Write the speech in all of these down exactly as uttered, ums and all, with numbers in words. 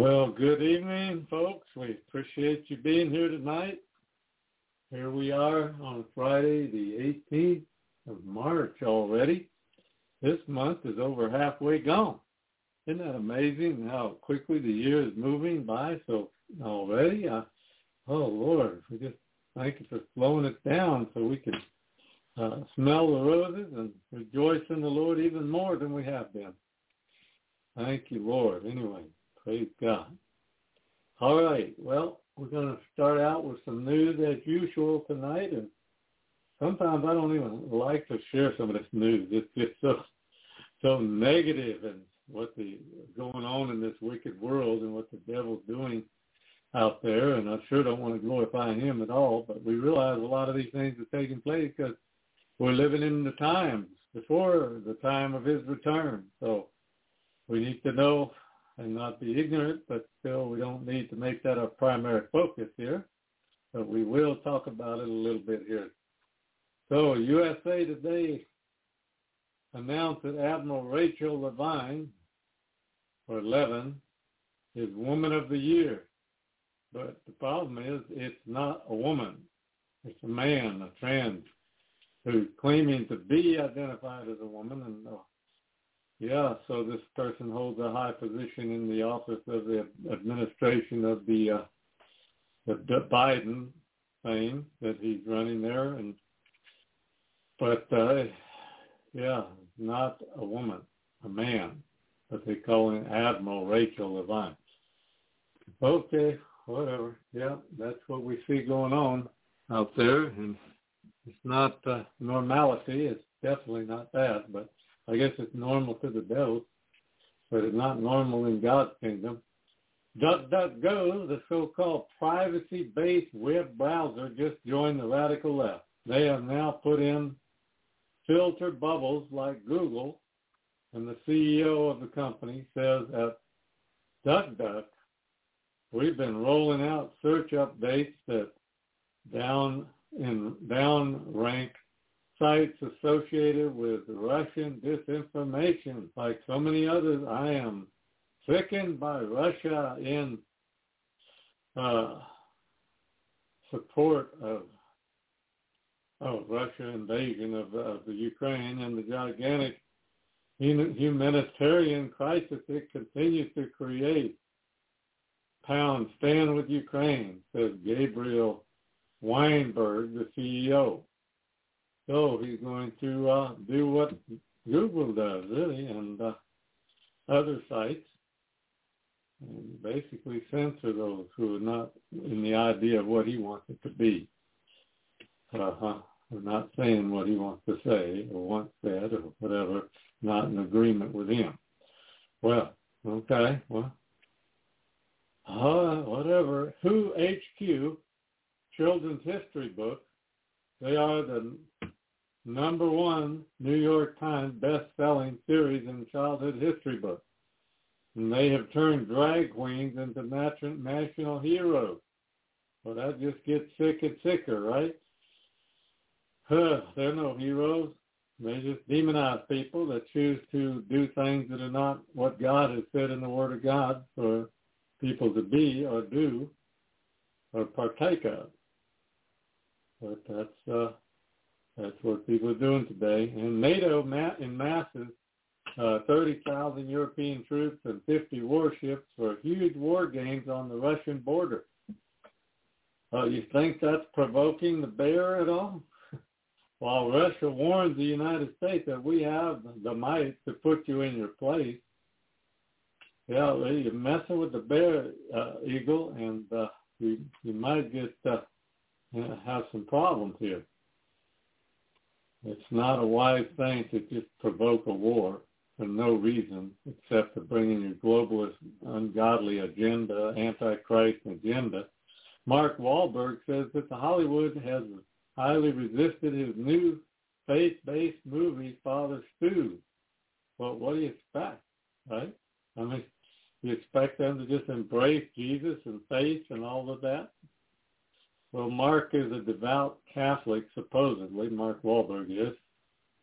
Well, good evening, folks. We appreciate you being here tonight. Here we are on Friday, the eighteenth of March already. This month is over halfway gone. Isn't that amazing how quickly the year is moving by so already? Uh, oh, Lord, we just thank you for slowing it down so we can uh, smell the roses and rejoice in the Lord even more than we have been. Thank you, Lord. Anyway, praise God. All right, well, we're going to start out with some news as usual tonight, and sometimes I don't even like to share some of this news. It's just so so negative and what the going on in this wicked world and what the devil's doing out there, and I sure don't want to glorify him at all, but we realize a lot of these things are taking place because we're living in the times before the time of his return. So we need to know and not be ignorant, but still we don't need to make that our primary focus here. But we will talk about it a little bit here. So U S A Today announced that Admiral Rachel Levine, or Levin, is Woman of the Year. But the problem is it's not a woman. It's a man, a trans, who's claiming to be identified as a woman. And uh, yeah, so this person holds a high position in the office of the administration of the, uh, the, the Biden thing that he's running there. And but uh, yeah, not a woman, a man, but they call him Admiral Rachel Levine. Okay, whatever. Yeah, that's what we see going on out there, and it's not uh, normality. It's definitely not that, but I guess it's normal to the devil, but it's not normal in God's kingdom. DuckDuckGo, the so-called privacy-based web browser, just joined the radical left. They have now put in filtered bubbles like Google, and the C E O of the company says at DuckDuck, we've been rolling out search updates that down in down rank sites associated with Russian disinformation. Like so many others, I am sickened by Russia in uh, support of of Russia invasion of, of the Ukraine and the gigantic humanitarian crisis it continues to create. Pound, stand with Ukraine, says Gabriel Weinberg, the C E O. So he's going to uh, do what Google does, really, and uh, other sites, and basically censor those who are not in the idea of what he wants it to be. Uh-huh. Or not saying what he wants to say or wants said or whatever, not in agreement with him. Well, okay, well, uh, whatever. Who H Q, children's history book, they are the number one New York Times best-selling series in childhood history books. And they have turned drag queens into national heroes. Well, that just gets sick and sicker, right? Huh, they're no heroes. They just demonize people that choose to do things that are not what God has said in the Word of God for people to be or do or partake of. But that's uh, that's what people are doing today. And NATO in masses, uh, thirty thousand European troops and fifty warships for huge war games on the Russian border. Uh, you think that's provoking the bear at all? While Russia warns the United States that we have the might to put you in your place, yeah, well, you're messing with the bear, uh, eagle, and uh, you, you might get uh, have some problems here. It's not a wise thing to just provoke a war for no reason except to bring in your globalist, ungodly agenda, antichrist agenda. Mark Wahlberg says that the Hollywood has highly resisted his new faith-based movie, Father Stu. Well, what do you expect, right? I mean, you expect them to just embrace Jesus and faith and all of that? Well, Mark is a devout Catholic, supposedly. Mark Wahlberg is.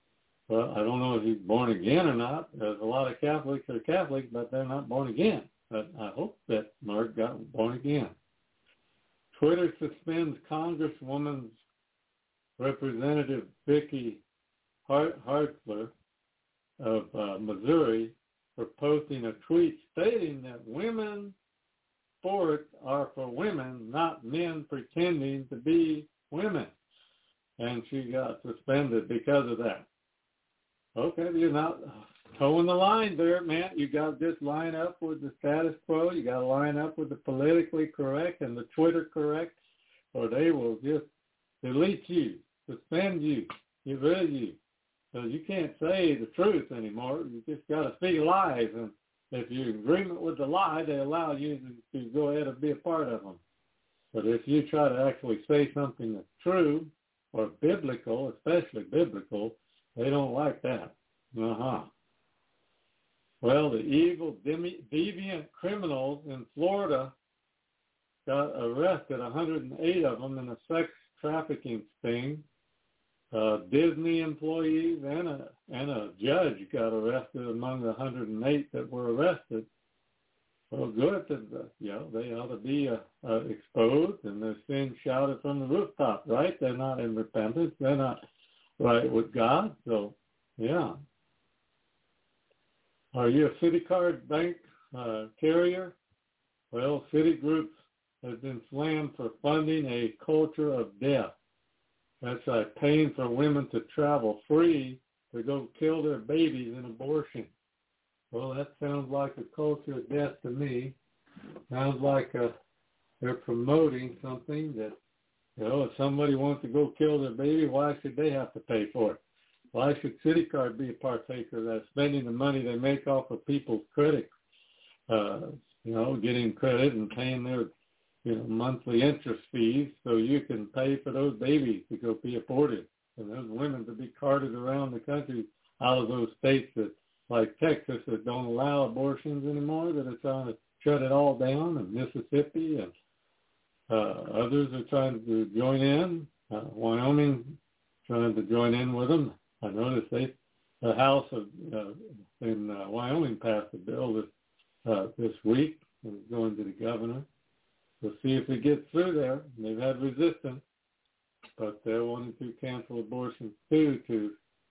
Well, I don't know if he's born again or not. There's a lot of Catholics that are Catholic, but they're not born again, but I hope that Mark got born again. Twitter suspends Congresswoman's Representative Vicky Hartzler of uh, Missouri for posting a tweet stating that women's sports are for women, not men pretending to be women. And she got suspended because of that. Okay, you're not towing the line there, man. You got to just line up with the status quo. You got to line up with the politically correct and the Twitter correct, or they will just delete you, suspend you, get rid of you. So you can't say the truth anymore. You just got to see lies. And if you're in agreement with the lie, they allow you to, to go ahead and be a part of them. But if you try to actually say something that's true or biblical, especially biblical, they don't like that. Uh-huh. Well, the evil, deviant criminals in Florida got arrested, one hundred eight of them, in a sex trafficking sting. Uh, Disney employees and a, and a judge got arrested among the one hundred eight that were arrested. Well, good. That, you know, they ought to be uh, uh, exposed and their sins shouted from the rooftop, right? They're not in repentance. They're not right with God. So, yeah. Are you a CitiCard bank uh, carrier? Well, Citigroup has been slammed for funding a culture of death. That's like paying for women to travel free to go kill their babies in abortion. Well, that sounds like a culture of death to me. Sounds like a, they're promoting something that, you know, if somebody wants to go kill their baby, why should they have to pay for it? Why should CitiCard be a partaker of that, spending the money they make off of people's credit, uh, you know, getting credit and paying their, you know, monthly interest fees so you can pay for those babies to go be aborted and those women to be carted around the country out of those states that, like Texas, that don't allow abortions anymore, that are trying to shut it all down, and Mississippi and uh, others are trying to join in. Uh, Wyoming trying to join in with them. I noticed they, the House of uh, in uh, Wyoming passed a bill this uh, this week and it's going to the governor. We'll see if it gets through there. They've had resistance, but they're wanting to cancel abortion too to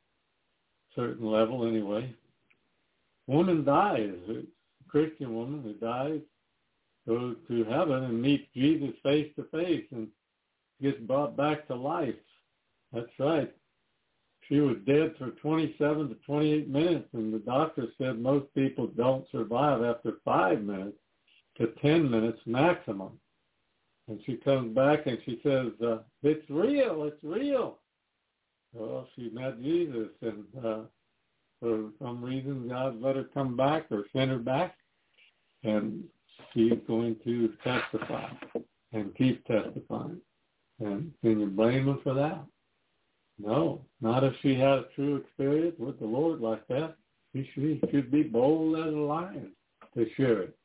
a certain level anyway. Woman dies, a Christian woman who dies, goes to heaven and meets Jesus face to face and gets brought back to life. That's right. She was dead for twenty-seven to twenty-eight minutes, and the doctor said most people don't survive after five minutes to ten minutes maximum. And she comes back and she says, uh, it's real, it's real. Well, she met Jesus, and uh, for some reason God let her come back or send her back, and she's going to testify and keep testifying. And can you blame her for that? No, not if she had a true experience with the Lord like that. She should, should be bold as a lion to share it.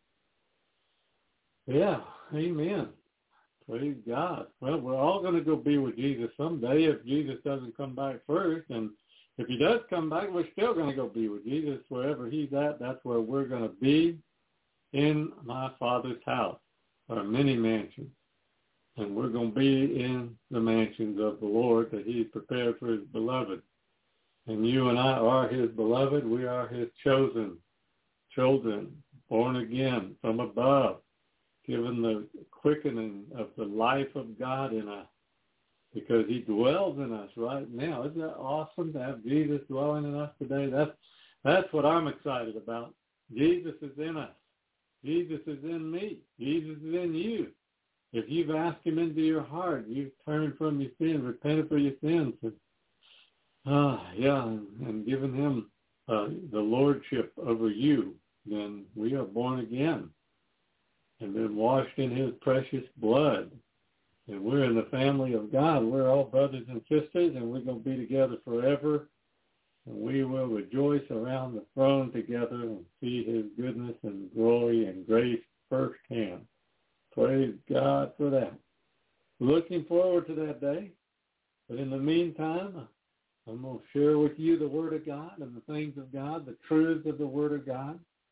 Yeah, amen. Praise God. Well, we're all going to go be with Jesus someday if Jesus doesn't come back first. And if he does come back, we're still going to go be with Jesus. Wherever he's at, that's where we're going to be, in my Father's house, or many mansions. And we're going to be in the mansions of the Lord that he's prepared for his beloved. And you and I are his beloved. We are his chosen children, born again from above, given the quickening of the life of God in us, because he dwells in us right now. Isn't that awesome to have Jesus dwelling in us today? That's, that's what I'm excited about. Jesus is in us. Jesus is in me. Jesus is in you. If you've asked him into your heart, you've turned from your sins, repented for your sins, and, uh, yeah, and, and given him uh, the lordship over you, then we are born again and been washed in his precious blood. And we're in the family of God. We're all brothers and sisters, and we're going to be together forever. And we will rejoice around the throne together and see his goodness and glory and grace firsthand. Praise God for that. Looking forward to that day. But in the meantime, I'm going to share with you the Word of God and the things of God, the truths of the Word of God.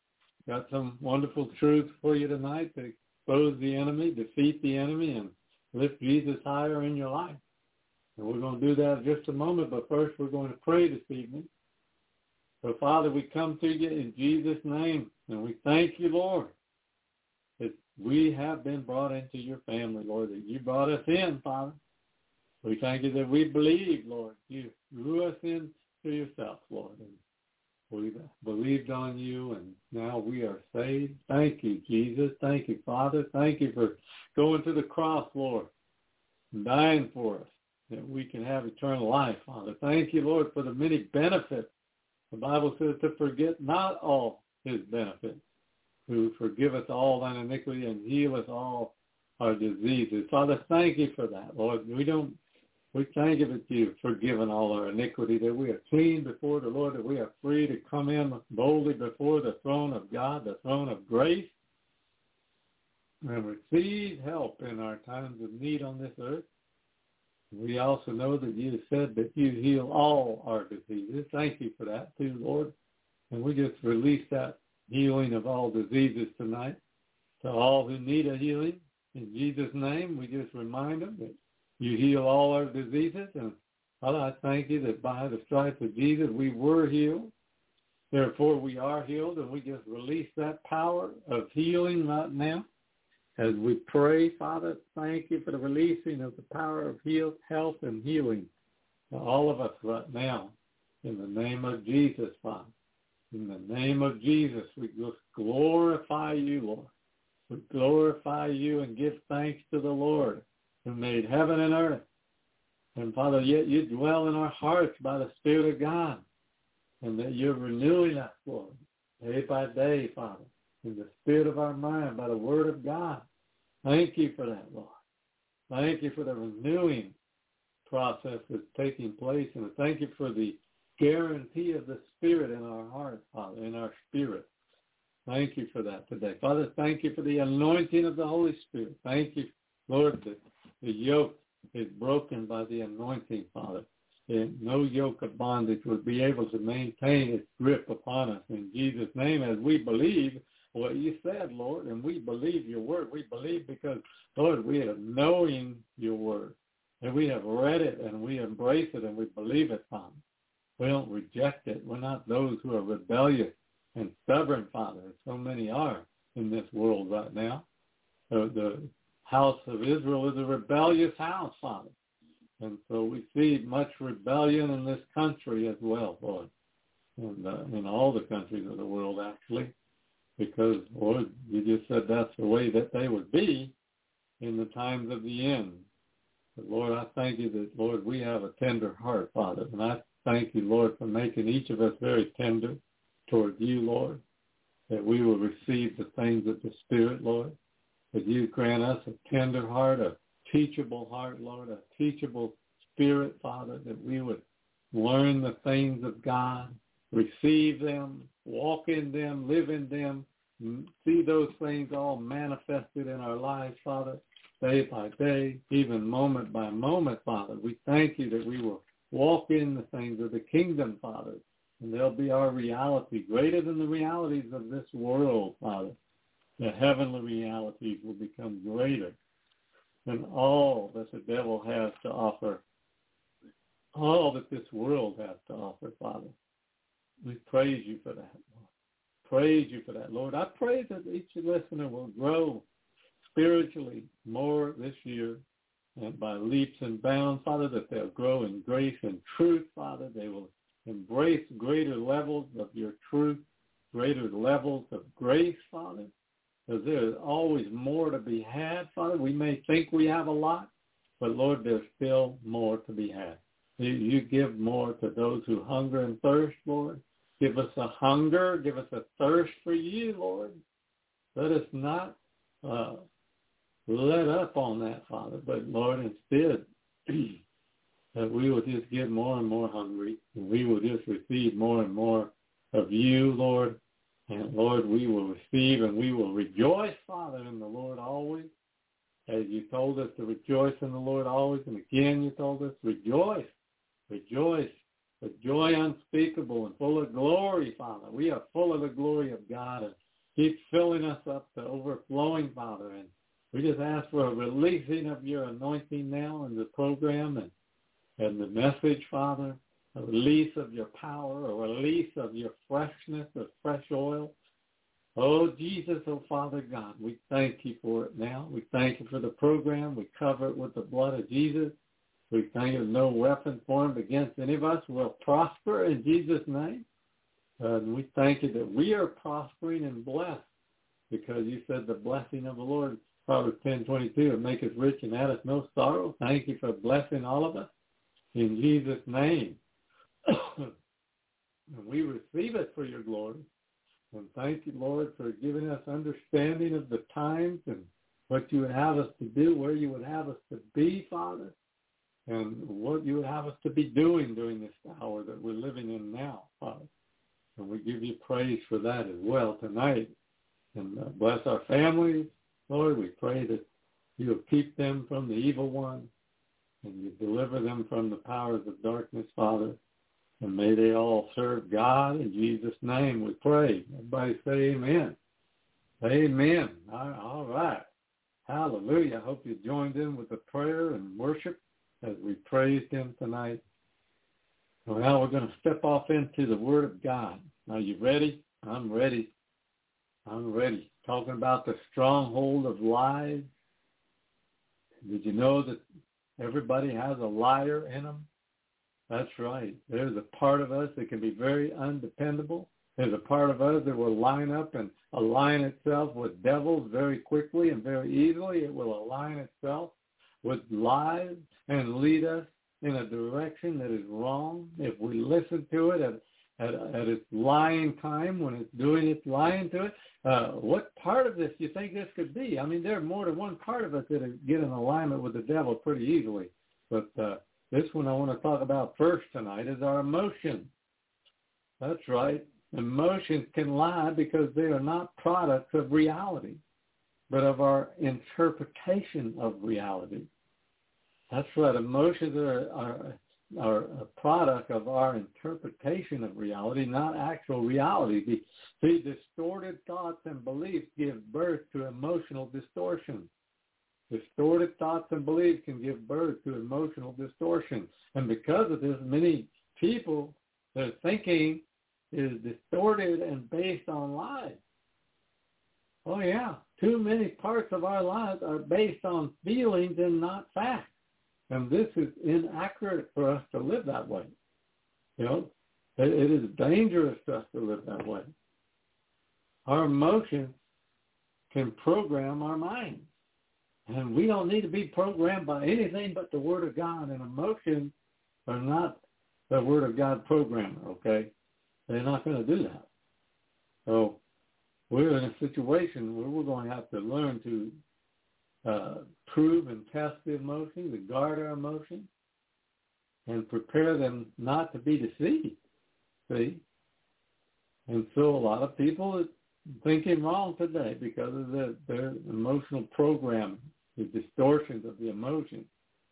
got some wonderful truths for you tonight to expose the enemy, defeat the enemy, and lift Jesus higher in your life. And we're going to do that in just a moment, but first we're going to pray this evening. So, Father, we come to you in Jesus' name, and we thank you, Lord, that we have been brought into your family, Lord, that you brought us in, Father. We thank you that we believe, Lord. You drew us in to yourself, Lord, and we've believed on you, and now we are saved. Thank you, Jesus. Thank you, Father. Thank you for going to the cross, Lord, and dying for us, that we can have eternal life, Father. Thank you, Lord, for the many benefits. The Bible says to forget not all his benefits, who forgive us all thine iniquity and heal us all our diseases. Father, thank you for that, Lord. We don't, we thank you that you've forgiven all our iniquity, that we are clean before the Lord, that we are free to come in boldly before the throne of God, the throne of grace, and receive help in our times of need on this earth. We also know that you said that you heal all our diseases. Thank you for that too, Lord. And we just release that healing of all diseases tonight to all who need a healing. In Jesus' name, we just remind them that you heal all our diseases. And Father, I thank you that by the stripes of Jesus, we were healed. Therefore, we are healed, and we just release that power of healing right now. As we pray, Father, thank you for the releasing of the power of heal, health and healing to all of us right now. In the name of Jesus, Father. In the name of Jesus, we just glorify you, Lord. We glorify you and give thanks to the Lord who made heaven and earth. And, Father, yet you dwell in our hearts by the Spirit of God, and that you're renewing us, Lord, day by day, Father, in the spirit of our mind, by the word of God. Thank you for that, Lord. Thank you for the renewing process that's taking place, and thank you for the guarantee of the Spirit in our heart, Father, in our spirit. Thank you for that today. Father, thank you for the anointing of the Holy Spirit. Thank you, Lord, that the yoke is broken by the anointing, Father. And no yoke of bondage would be able to maintain its grip upon us. In Jesus' name, as we believe what you said, Lord, and we believe your word. We believe because, Lord, we are knowing your word, and we have read it, and we embrace it, and we believe it, Father. We don't reject it. We're not those who are rebellious and stubborn, Father, as so many are in this world right now. The, the house of Israel is a rebellious house, Father. And so we see much rebellion in this country as well, Lord, and uh, in all the countries of the world, actually, because, Lord, you just said that's the way that they would be in the times of the end. But, Lord, I thank you that, Lord, we have a tender heart, Father, and I thank you, Lord, for making each of us very tender toward you, Lord, that we will receive the things of the Spirit, Lord, that you grant us a tender heart, a teachable heart, Lord, a teachable spirit, Father, that we would learn the things of God, receive them, walk in them, live in them, see those things all manifested in our lives, Father, day by day, even moment by moment, Father. We thank you that we will walk in the things of the kingdom, Father, and they'll be our reality, greater than the realities of this world, Father. The heavenly realities will become greater than all that the devil has to offer, all that this world has to offer, Father. We praise you for that, Lord. Praise you for that, Lord. I pray that each listener will grow spiritually more this year, and by leaps and bounds, Father, that they'll grow in grace and truth, Father. They will embrace greater levels of your truth, greater levels of grace, Father, because there is always more to be had, Father. We may think we have a lot, but, Lord, there's still more to be had. You, you give more to those who hunger and thirst, Lord. Give us a hunger. Give us a thirst for you, Lord. Let us not uh, let up on that, Father, but, Lord, instead, that we will just get more and more hungry, and we will just receive more and more of you, Lord. And, Lord, we will receive and we will rejoice, Father, in the Lord always. As you told us to rejoice in the Lord always, and again you told us, rejoice, rejoice, with joy unspeakable and full of glory, Father. We are full of the glory of God, and keep filling us up to overflowing, Father. And we just ask for a releasing of your anointing now in the program and, and the message, Father, a release of your power, a release of your freshness, of fresh oil. Oh, Jesus, oh, Father God, we thank you for it now. We thank you for the program. We cover it with the blood of Jesus. We thank you no weapon formed against any of us will prosper in Jesus' name. Uh, and we thank you that we are prospering and blessed because you said the blessing of the Lord, Proverbs ten twenty-two, will make us rich and add us no sorrow. Thank you for blessing all of us in Jesus' name. And we receive it for your glory. And thank you, Lord, for giving us understanding of the times and what you would have us to do, where you would have us to be, Father, and what you would have us to be doing during this hour that we're living in now, Father. And we give you praise for that as well tonight. And uh, bless our families, Lord. We pray that you will keep them from the evil one and you deliver them from the powers of darkness, Father. And may they all serve God. In Jesus' name we pray. Everybody say amen. Amen. All right. Hallelujah. I hope you joined in with the prayer and worship as we praised him tonight. Well, now we're going to step off into the Word of God. Are you ready? I'm ready. I'm ready. Talking about the stronghold of lies. Did you know that everybody has a liar in them? That's right. There's a part of us that can be very undependable. There's a part of us that will line up and align itself with devils very quickly and very easily. It will align itself with lies and lead us in a direction that is wrong. If we listen to it at, at, at its lying time, when it's doing its lying to it, uh, what part of this do you think this could be? I mean, there are more than one part of us that get in alignment with the devil pretty easily. But uh, this one I want to talk about first tonight is our emotions. That's right. Emotions can lie because they are not products of reality, but of our interpretation of reality. That's right. Emotions are, are, are a product of our interpretation of reality, not actual reality. The, the distorted thoughts and beliefs give birth to emotional distortion. Distorted thoughts and beliefs can give birth to emotional distortion. And because of this, many people, their thinking is distorted and based on lies. Oh, yeah. Too many parts of our lives are based on feelings and not facts. And this is inaccurate for us to live that way. You know, it, it is dangerous for us to live that way. Our emotions can program our minds. And we don't need to be programmed by anything but the Word of God. And emotions are not the Word of God programmer, okay? They're not going to do that. So we're in a situation where we're going to have to learn to uh, prove and test the emotions, to guard our emotions, and prepare them not to be deceived, see? And so a lot of people are thinking wrong today because of the, their emotional programming, the distortions of the emotions.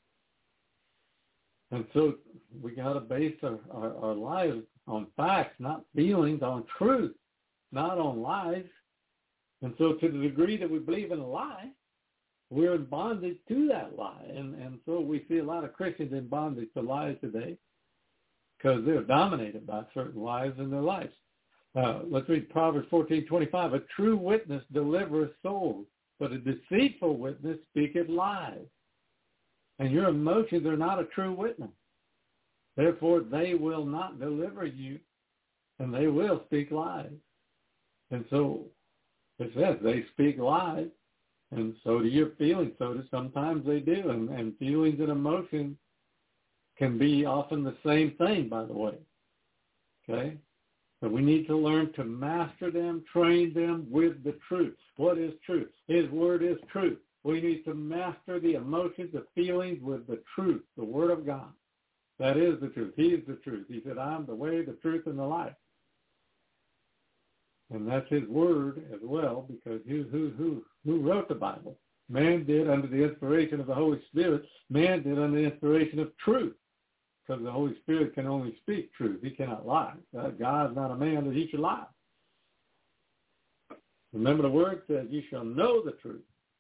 And so we got to base our, our, our lives on facts, not feelings, on truth, not on lies. And so to the degree that we believe in a lie, we're in bondage to that lie. And, and so we see a lot of Christians in bondage to lies today because they're dominated by certain lies in their lives. Uh, let's read Proverbs fourteen twenty-five. A true witness delivereth souls, but a deceitful witness speaketh lies. And your emotions are not a true witness. Therefore, they will not deliver you, and they will speak lies. And so it says they speak lies, and so do your feelings. So do sometimes they do. And, and feelings and emotions can be often the same thing, by the way. Okay? So we need to learn to master them, train them with the truth. What is truth? His word is truth. We need to master the emotions, the feelings with the truth, the Word of God. That is the truth. He is the truth. He said, I'm the way, the truth, and the life. And that's his word as well, because who, who, who, who wrote the Bible? Man did under the inspiration of the Holy Spirit. Man did under the inspiration of truth, because the Holy Spirit can only speak truth. He cannot lie. God is not a man that he should lie. Remember the word says you shall know the truth.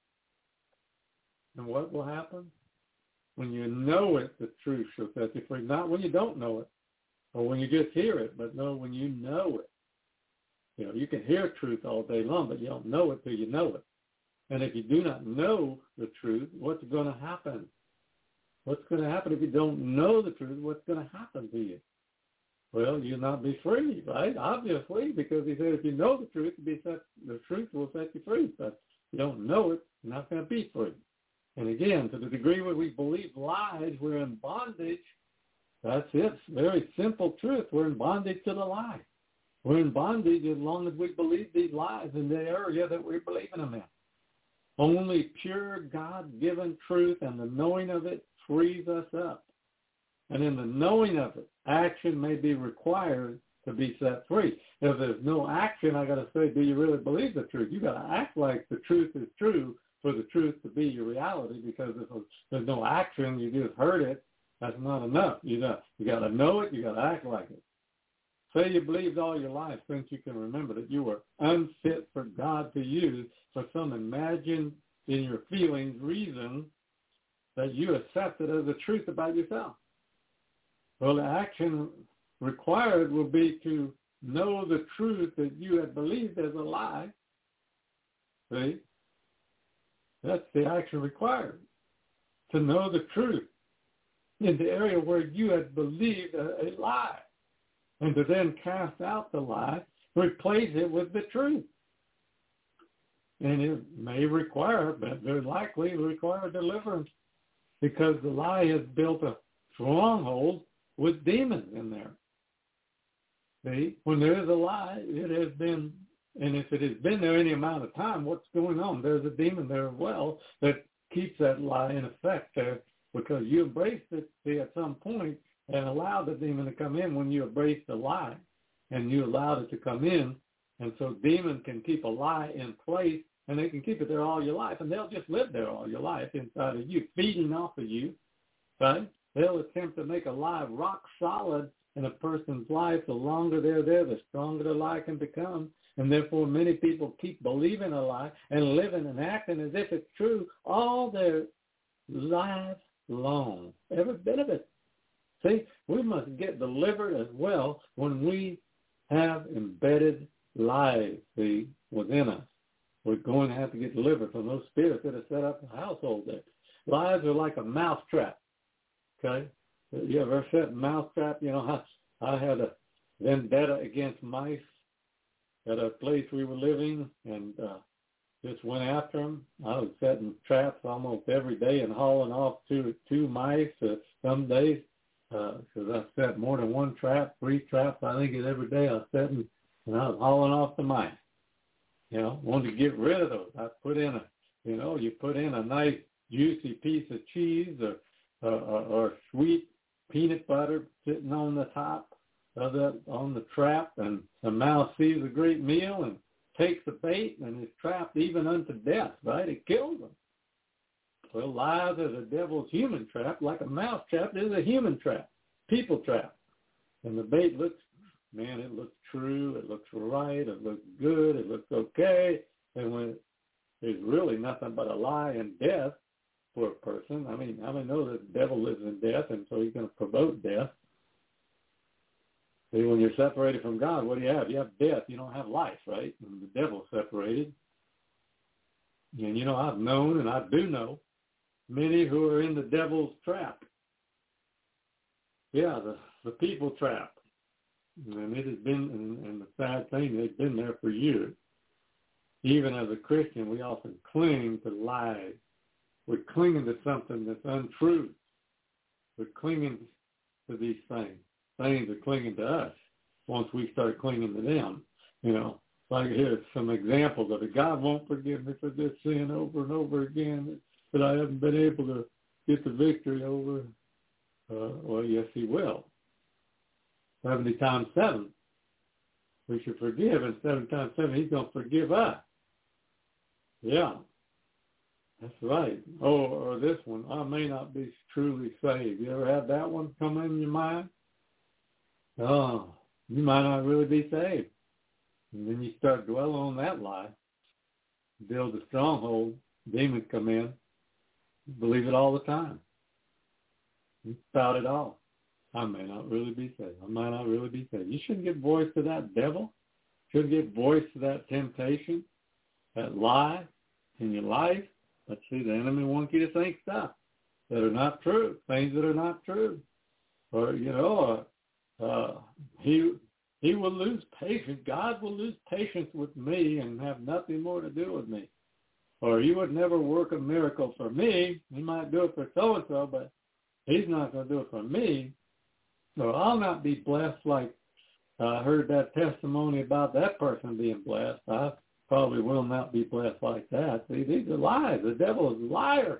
And what will happen? When you know it, the truth shall set you free. Not when you don't know it or when you just hear it, but no, when you know it. You know, you can hear truth all day long, but you don't know it till you know it. And if you do not know the truth, what's going to happen? What's going to happen if you don't know the truth? What's going to happen to you? Well, you'll not be free, right? Obviously, because he said if you know the truth, you'll be set, the truth will set you free. But if you don't know it, you're not going to be free. And again, to the degree where we believe lies, we're in bondage. That's it. It's very simple truth. We're in bondage to the lie. We're in bondage as long as we believe these lies in the area that we're believing them in. Only pure God-given truth and the knowing of it frees us up. And in the knowing of it, action may be required to be set free. If there's no action, I got to say, do you really believe the truth? You got to act like the truth is true for the truth to be your reality, because if there's no action, you just heard it, that's not enough. You got, you got to know it, you got to act like it. Say you believed all your life since you can remember that you were unfit for God to use for some imagined in your feelings reason that you accepted as the truth about yourself. Well, the action required will be to know the truth that you had believed as a lie. See? That's the action required, to know the truth in the area where you had believed a, a lie, and to then cast out the lie, replace it with the truth. And it may require, but very likely require deliverance, because the lie has built a stronghold with demons in there. See, when there is a lie, it has been, and if it has been there any amount of time, what's going on? There's a demon there as well that keeps that lie in effect there, because you embraced it, see, at some point, and allowed the demon to come in when you embraced the lie, and you allowed it to come in. And so demons can keep a lie in place, and they can keep it there all your life, and they'll just live there all your life inside of you, feeding off of you, right? They'll attempt to make a lie rock solid in a person's life. The longer they're there, the stronger the lie can become. And therefore, many people keep believing a lie and living and acting as if it's true all their lives long, every bit of it. See, we must get delivered as well when we have embedded lies, see, within us. We're going to have to get delivered from those spirits that have set up the household there. Lies are like a mousetrap. Okay, you ever set a mousetrap? You know, I, I had a vendetta against mice at a place we were living, and uh, just went after them. I was setting traps almost every day and hauling off two two mice uh, some days, because uh, I set more than one trap, three traps. I think it every day I was setting, and I was hauling off the mice. You know, wanted to get rid of those. I put in a, you know, you put in a nice juicy piece of cheese or Uh, or, or sweet peanut butter sitting on the top of the on the trap, and the mouse sees a great meal and takes the bait and is trapped even unto death, right? It kills them. Well, lies are the devil's human trap, like a mouse trap is a human trap, people trap. And the bait looks, man, it looks true, it looks right, it looks good, it looks okay, and when there's really nothing but a lie and death for a person. I mean, I mean, know that the devil lives in death, and so he's going to provoke death. See, when you're separated from God, what do you have? You have death. You don't have life, right? And the devil's separated. And, you know, I've known, and I do know, many who are in the devil's trap. Yeah, the, the people trap. And it has been, and, and the sad thing, they've been there for years. Even as a Christian, we often cling to lies. We're clinging to something that's untrue. We're clinging to these things. Things are clinging to us once we start clinging to them. You know, like here's some examples of it. God won't forgive me for this sin over and over again that I haven't been able to get the victory over. Uh, well, yes, he will. seventy times seven. We should forgive, and seven times seven, he's going to forgive us. Yeah. That's right. Oh, or this one, I may not be truly saved. You ever had that one come in your mind? Oh, you might not really be saved. And then you start dwelling on that lie. build a stronghold, demons come in, believe it all the time. You spout it all. I may not really be saved. I might not really be saved. You shouldn't give voice to that devil. You shouldn't give voice to that temptation, that lie in your life. But see, the enemy wants you to think stuff that are not true, things that are not true. Or, you know, uh, uh, he he will lose patience. God will lose patience with me and have nothing more to do with me. Or he would never work a miracle for me. He might do it for so-and-so, but he's not going to do it for me. So I'll not be blessed like I uh, heard that testimony about that person being blessed. I probably will not be blessed like that. See, these are lies. The devil is a liar.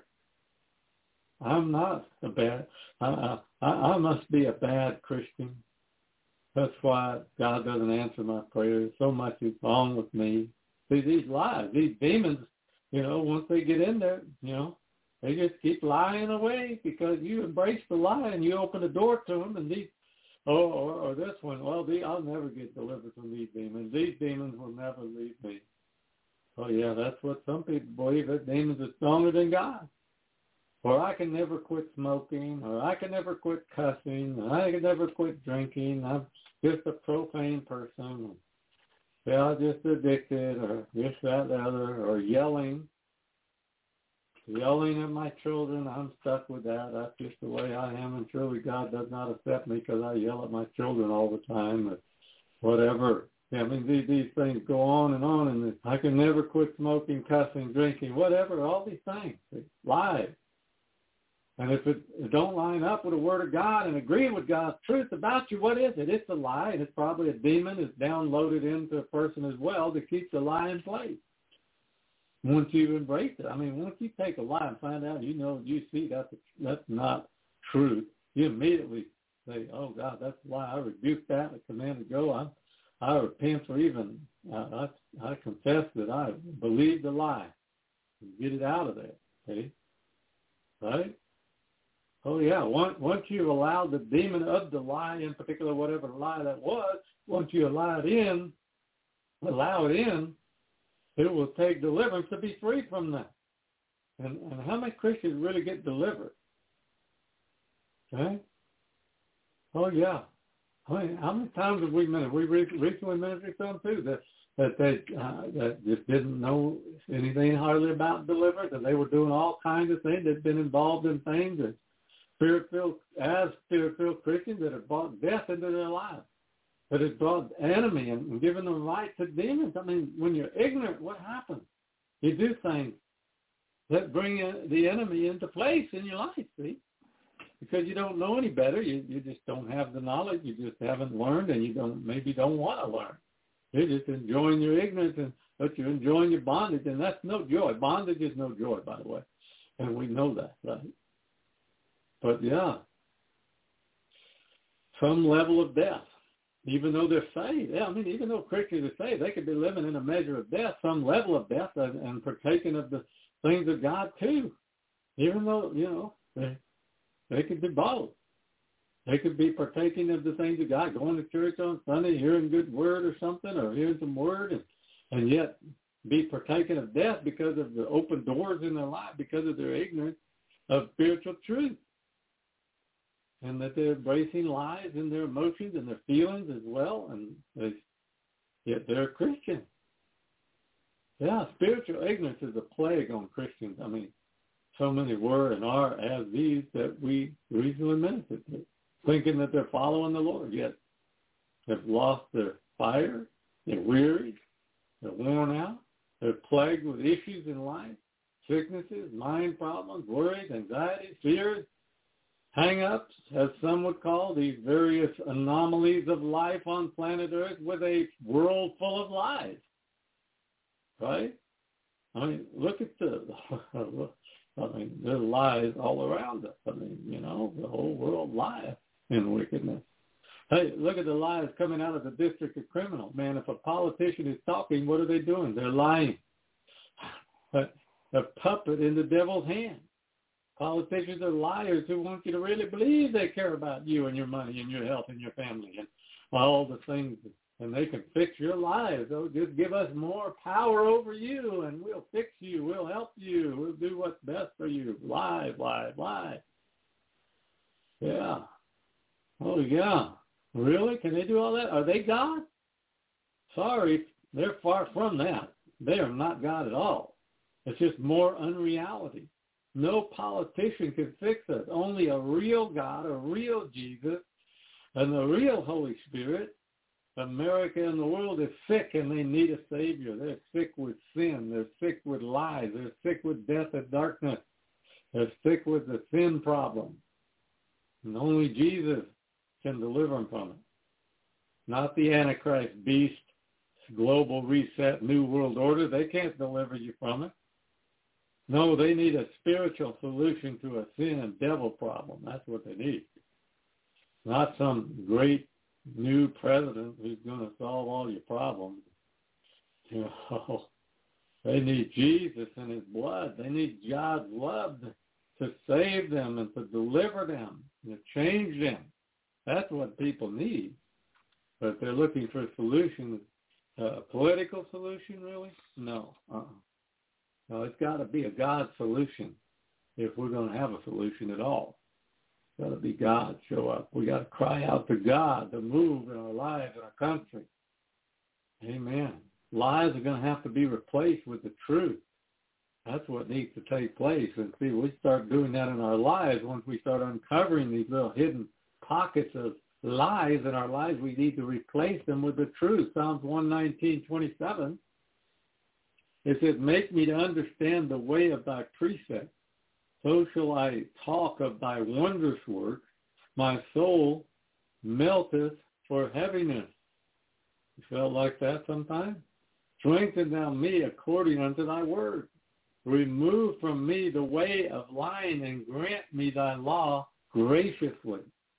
I'm not a bad, I, I, I must be a bad Christian. That's why God doesn't answer my prayers. So much is wrong with me. See, these lies, these demons, you know, once they get in there, you know, they just keep lying away because you embrace the lie and you open the door to them. And these, oh, or, or this one, well, the, I'll never get delivered from these demons. These demons will never leave me. Oh, yeah, that's what some people believe, that demons are stronger than God. Or I can never quit smoking, or I can never quit cussing, or I can never quit drinking. I'm just a profane person. Yeah, I'm just addicted, or this, that, the other, or yelling. Yelling at my children, I'm stuck with that. That's just the way I am, and surely God does not accept me because I yell at my children all the time, or whatever. Yeah, I mean, these, these things go on and on, and I can never quit smoking, cussing, drinking, whatever, all these things. It's lies. And if it, it don't line up with the Word of God and agree with God's truth about you, what is it? It's a lie, and it's probably a demon that's downloaded into a person as well to keep the lie in place. Once you embrace it, I mean, once you take a lie and find out, you know, you see that's, that's not truth, you immediately say, oh, God, that's a lie. I rebuke that. I command to go. I, I repent for even, uh, I, I confess that I believe the lie. Get it out of there, okay? Right? Oh, yeah. Once, once you've allowed the demon of the lie, in particular, whatever lie that was, once you allow it in, allow it in, it will take deliverance to be free from that. And, and how many Christians really get delivered? Okay? Oh, yeah. I mean, how many times have we ministered? We recently ministered some, too, that that they uh, that just didn't know anything hardly about deliverance, and they were doing all kinds of things. They'd been involved in things and spirit-filled, as spirit-filled Christians that have brought death into their lives, that has brought enemy and, and given them right to demons. I mean, when you're ignorant, what happens? You do things that bring the enemy into place in your life, see? Because you don't know any better. You you just don't have the knowledge. You just haven't learned, and you don't maybe don't want to learn. You're just enjoying your ignorance, and but you're enjoying your bondage, and that's no joy. Bondage is no joy, by the way, and we know that, right? But yeah, some level of death, even though they're saved. Yeah, I mean, even though Christians are saved, they could be living in a measure of death, some level of death, and, and partaking of the things of God too. Even though, you know, they, they could be both. They could be partaking of the things of God, going to church on Sunday, hearing good word or something, or hearing some word, and, and yet be partaking of death because of the open doors in their life, because of their ignorance of spiritual truth. And that they're embracing lies in their emotions and their feelings as well, and they, yet they're a Christian. Yeah, spiritual ignorance is a plague on Christians. I mean, so many were and are as these that we recently ministered to, thinking that they're following the Lord, yet have lost their fire, they're weary, they're worn out, they're plagued with issues in life, sicknesses, mind problems, worries, anxieties, fears, hang-ups, as some would call these various anomalies of life on planet Earth with a world full of lies, right? I mean, look at the, I mean, there's lies all around us. I mean, you know, the whole world lies in wickedness. Hey, look at the lies coming out of the District of Criminal. Man, if a politician is talking, what are they doing? They're lying. A, a puppet in the devil's hand. Politicians are liars who want you to really believe they care about you and your money and your health and your family and all the things and they can fix your lives. Oh, just give us more power over you, and we'll fix you. We'll help you. We'll do what's best for you. Lies, lies, lies. Yeah. Oh, yeah. Really? Can they do all that? Are they God? Sorry, they're far from that. They are not God at all. It's just more unreality. No politician can fix us. Only a real God, a real Jesus, and the real Holy Spirit. America and the world is sick, and they need a Savior. They're sick with sin. They're sick with lies. They're sick with death and darkness. They're sick with the sin problem. And only Jesus can deliver them from it. Not the Antichrist beast, global reset, new world order. They can't deliver you from it. No, they need a spiritual solution to a sin and devil problem. That's what they need. Not some great new president who's going to solve all your problems. You know, they need Jesus and his blood. They need God's love to save them and to deliver them and to change them. That's what people need. But they're looking for a solution. A political solution, really? No. Uh-uh. No, it's got to be a God solution if we're going to have a solution at all. It's got to be God show up. We got to cry out to God to move in our lives, in our country. Amen. Lies are going to have to be replaced with the truth. That's what needs to take place. And see, we start doing that in our lives once we start uncovering these little hidden pockets of lies in our lives. We need to replace them with the truth. Psalms one nineteen, twenty-seven. It says, make me to understand the way of thy precepts. So shall I talk of thy wondrous works. My soul melteth for heaviness. You felt like that sometime? Strengthen thou me according unto thy word. Remove from me the way of lying and grant me thy law graciously.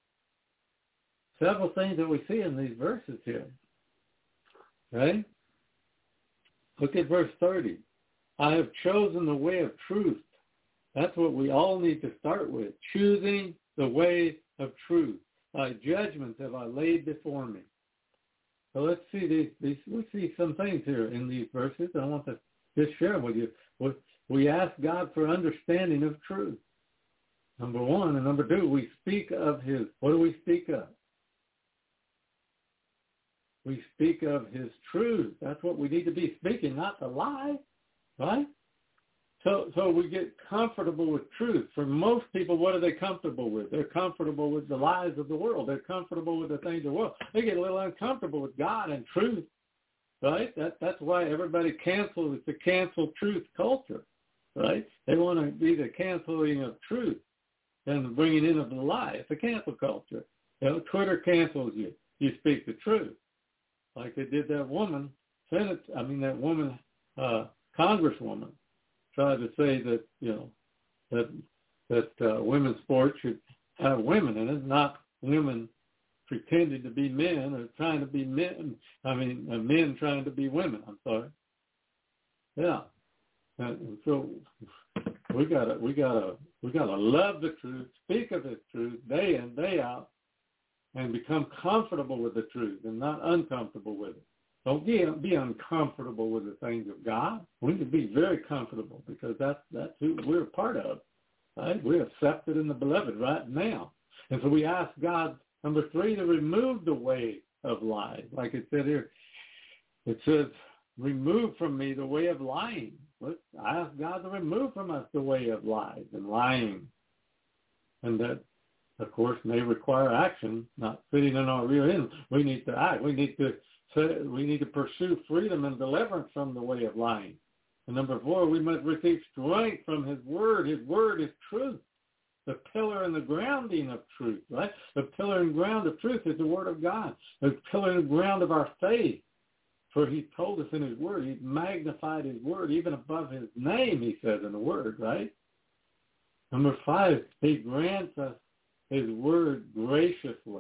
Several things that we see in these verses here. Okay? Look at verse thirty. I have chosen the way of truth. That's what we all need to start with. Choosing the way of truth. Thy judgments have I laid before me. So let's see these, these we see some things here in these verses. I want to just share with you. We ask God for understanding of truth. Number one. And number two, we speak of his, what do we speak of? We speak of his truth. That's what we need to be speaking, not the lie, right? So so we get comfortable with truth. For most people, what are they comfortable with? They're comfortable with the lies of the world. They're comfortable with the things of the world. They get a little uncomfortable with God and truth, right? That That's why everybody cancels. It's a cancel truth culture, right? They want to be the canceling of truth and the bringing in of the lie. It's a cancel culture. You know, Twitter cancels you. You speak the truth. Like they did that woman, Senate, I mean that woman, uh, Congresswoman, tried to say that, you know, that that uh, women's sports should have women in it, not women pretending to be men or trying to be men. I mean, uh, men trying to be women. I'm sorry. Yeah, and, and so we gotta we gotta we gotta love the truth, speak of the truth day in day out, and become comfortable with the truth and not uncomfortable with it. Don't be, be uncomfortable with the things of God. We need to be very comfortable because that's, that's who we're a part of. Right? We're accepted in the beloved right now. And so we ask God, number three, to remove the way of lies. Like it said here, it says, remove from me the way of lying. Let's ask God to remove from us the way of lies and lying. And that, of course, may require action, not sitting in our rear end. We need to act. We need to we need to pursue freedom and deliverance from the way of lying. And number four, we must receive strength from his word. His word is truth, the pillar and the grounding of truth, right? The pillar and ground of truth is the word of God, the pillar and ground of our faith. For he told us in his word, he magnified his word even above his name, he says in the word, right? Number five, he grants us his word graciously.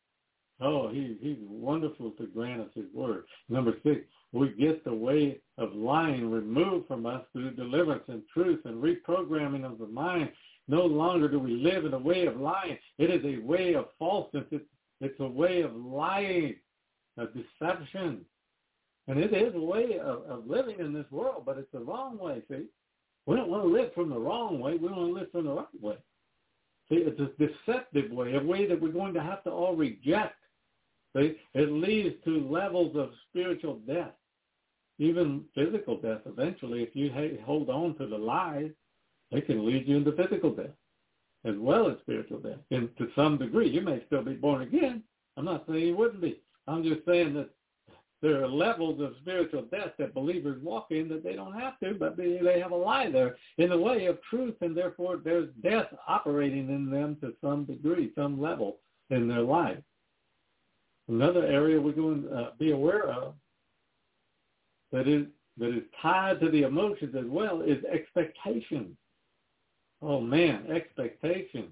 Oh, he, he's wonderful to grant us his word. Number six, we get the way of lying removed from us through deliverance and truth and reprogramming of the mind. No longer do we live in a way of lying. It is a way of falseness. It's, it's a way of lying. of deception. And it is a way of, of living in this world, but it's the wrong way, see? We don't want to live from the wrong way. We want to live from the right way. See, it's a deceptive way, a way that we're going to have to all reject. See? It leads to levels of spiritual death, even physical death eventually. If you hold on to the lies, they can lead you into physical death as well as spiritual death. And to some degree, you may still be born again. I'm not saying you wouldn't be. I'm just saying that there are levels of spiritual death that believers walk in that they don't have to, but they, they have a lie there in the way of truth, and therefore there's death operating in them to some degree, some level in their life. Another area we're going to uh, be aware of that is, that is tied to the emotions as well is expectation. Oh, man, expectation.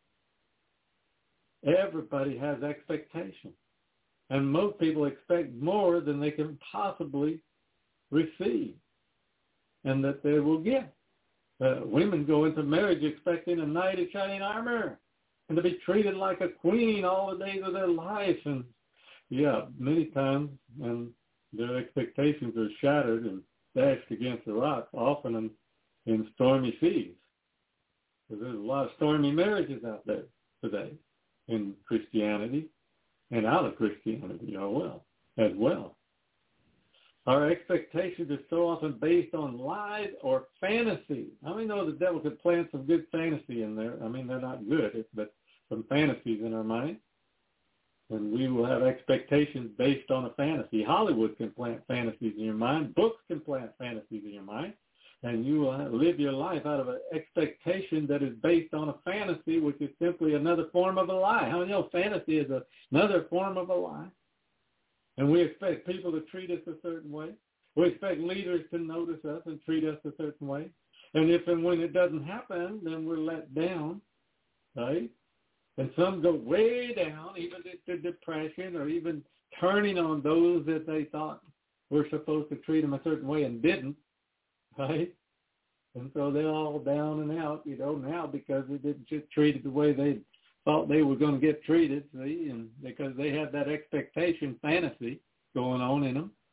Everybody has expectation. And most people expect more than they can possibly receive and that they will get. Uh, women go into marriage expecting a knight in shining armor and to be treated like a queen all the days of their life. And, yeah, many times, and their expectations are shattered and dashed against the rocks, often in, in stormy seas. Because there's a lot of stormy marriages out there today in Christianity. And out of Christianity as well, as well. Our expectations are so often based on lies or fantasy. I mean, know the devil could plant some good fantasy in there. I mean, they're not good, but some fantasies in our mind. And we will have expectations based on a fantasy. Hollywood can plant fantasies in your mind. Books can plant fantasies in your mind. And you will live your life out of an expectation that is based on a fantasy, which is simply another form of a lie. How many know fantasy is a, another form of a lie? And we expect people to treat us a certain way. We expect leaders to notice us and treat us a certain way. And if and when it doesn't happen, then we're let down, right? And some go way down, even to depression or even turning on those that they thought were supposed to treat them a certain way and didn't. Right? And so they're all down and out, you know, now because they didn't get treated the way they thought they were going to get treated, see, and because they had that expectation fantasy going on in them.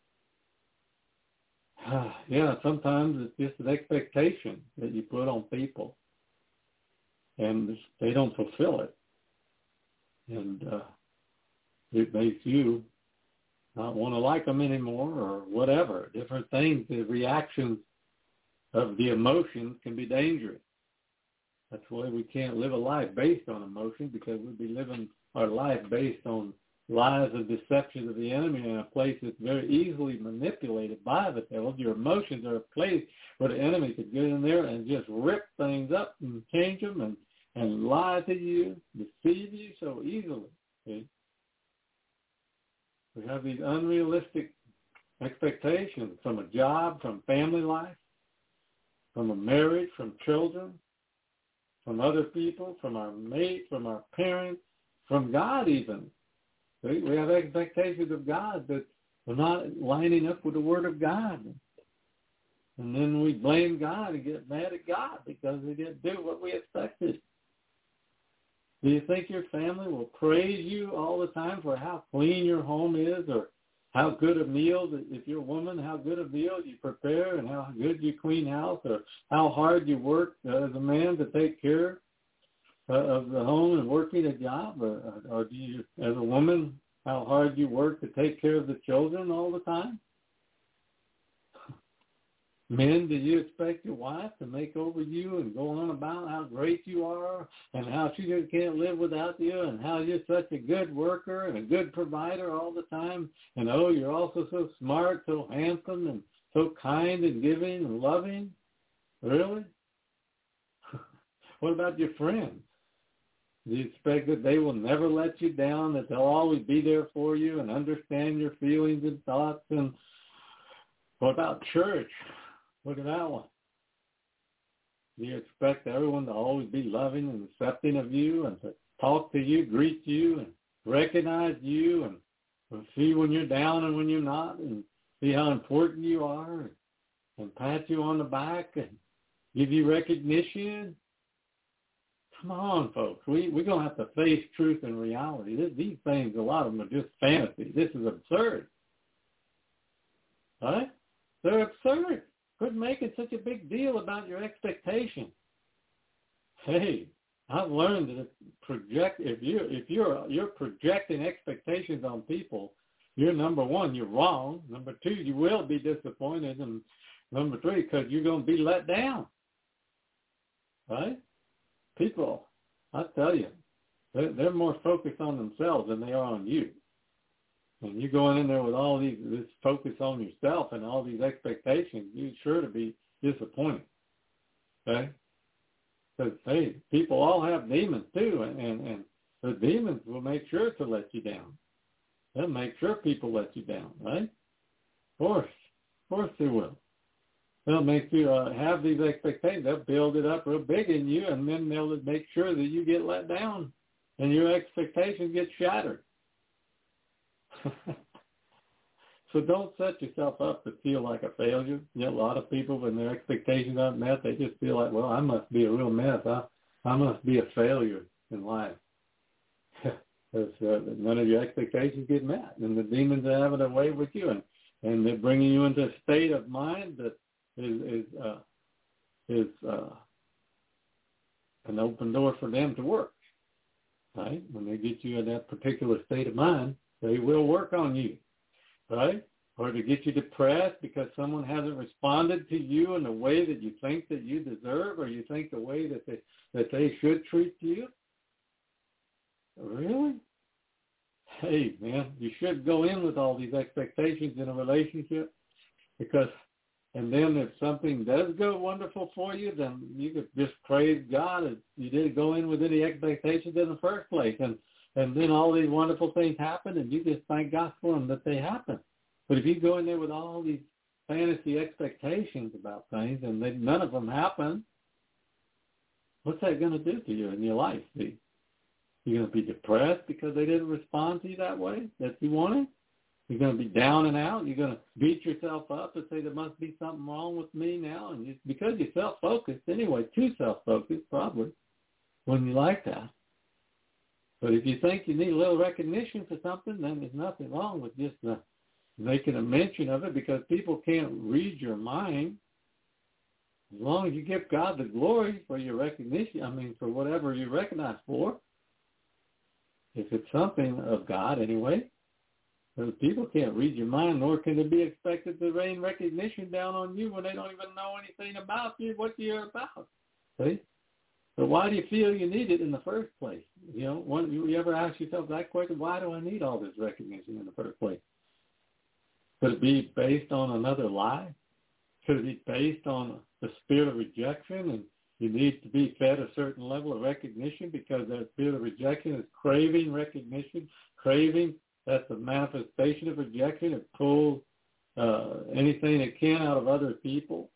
Yeah, sometimes it's just an expectation that you put on people, and they don't fulfill it. And uh, it makes you not want to like them anymore or whatever, different things, the reactions of the emotions can be dangerous. That's why we can't live a life based on emotion, because we'd be living our life based on lies and deception of the enemy in a place that's very easily manipulated by the devil. Your emotions are a place where the enemy could get in there and just rip things up and change them and, and lie to you, deceive you so easily. See? We have these unrealistic expectations from a job, from family life, from a marriage, from children, from other people, from our mate, from our parents, from God even. See? We have expectations of God that are not lining up with the Word of God. And then we blame God and get mad at God because we didn't do what we expected. Do you think your family will praise you all the time for how clean your home is, or how good a meal, if you're a woman, how good a meal you prepare and how good you clean house, or how hard you work as a man to take care uh, of the home and working a job? Or, or do you, as a woman, how hard you work to take care of the children all the time? Men, do you expect your wife to make over you and go on about how great you are and how she just can't live without you and how you're such a good worker and a good provider all the time? And, oh, you're also so smart, so handsome, and so kind and giving and loving? Really? What about your friends? Do you expect that they will never let you down, that they'll always be there for you and understand your feelings and thoughts? And what about church? Look at that one. Do you expect everyone to always be loving and accepting of you and to talk to you, greet you, and recognize you, and, and see when you're down and when you're not, and see how important you are, and, and pat you on the back and give you recognition? Come on, folks. We, we're going to have to face truth and reality. This, these things, a lot of them are just fantasy. This is absurd. Right? They're absurd. Quit making such a big deal about your expectations. Hey, I've learned that if project if you if you're you're projecting expectations on people, you're number one, you're wrong. Number two, you will be disappointed, and number three, because you're going to be let down. Right? People, I tell you, they're, they're more focused on themselves than they are on you. And you're going in there with all these this focus on yourself and all these expectations, you're sure to be disappointed. Okay? Because, hey, people all have demons too, and, and, and the demons will make sure to let you down. They'll make sure people let you down, right? Of course. Of course they will. They'll make you uh, have these expectations. They'll build it up real big in you, and then they'll make sure that you get let down and your expectations get shattered. So don't set yourself up to feel like a failure. You know, a lot of people, when their expectations aren't met, they just feel like, well, I must be a real mess. I, I must be a failure in life. Because uh, none of your expectations get met. And the demons are having a way with you. And, and they're bringing you into a state of mind that is, is, uh, is uh, an open door for them to work. Right? When they get you in that particular state of mind, they will work on you. Right? Or to get you depressed because someone hasn't responded to you in the way that you think that you deserve, or you think the way that they that they should treat you. Really? Hey, man, you should go in with all these expectations in a relationship, because, and then if something does go wonderful for you, then you could just praise God that you didn't go in with any expectations in the first place. And And then all these wonderful things happen, and you just thank God for them that they happen. But if you go in there with all these fantasy expectations about things and they, none of them happen, what's that going to do to you in your life? See? You're going to be depressed because they didn't respond to you that way that you wanted? You're going to be down and out? You're going to beat yourself up and say there must be something wrong with me now? And you, because you're self-focused anyway, too self-focused probably, when you like that. But if you think you need a little recognition for something, then there's nothing wrong with just uh, making a mention of it, because people can't read your mind. As long as you give God the glory for your recognition, I mean, for whatever you're recognized for, if it's something of God anyway, those people can't read your mind, nor can they be expected to rain recognition down on you when they don't even know anything about you, what you're about. See? So why do you feel you need it in the first place? You know, one, you ever ask yourself that question? Why do I need all this recognition in the first place? Could it be based on another lie? Could it be based on the spirit of rejection, and you need to be fed a certain level of recognition because that spirit of rejection is craving recognition, craving, that's a manifestation of rejection. It pulls uh, anything it can out of other people.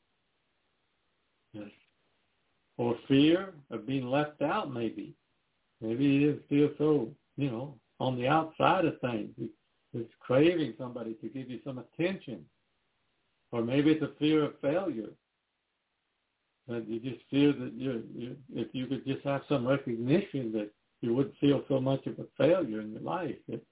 Yes. Or fear of being left out, maybe. Maybe you just feel so, you know, on the outside of things. It's craving somebody to give you some attention. Or maybe it's a fear of failure. That you just feel that you, you, if you could just have some recognition that you wouldn't feel so much of a failure in your life. It,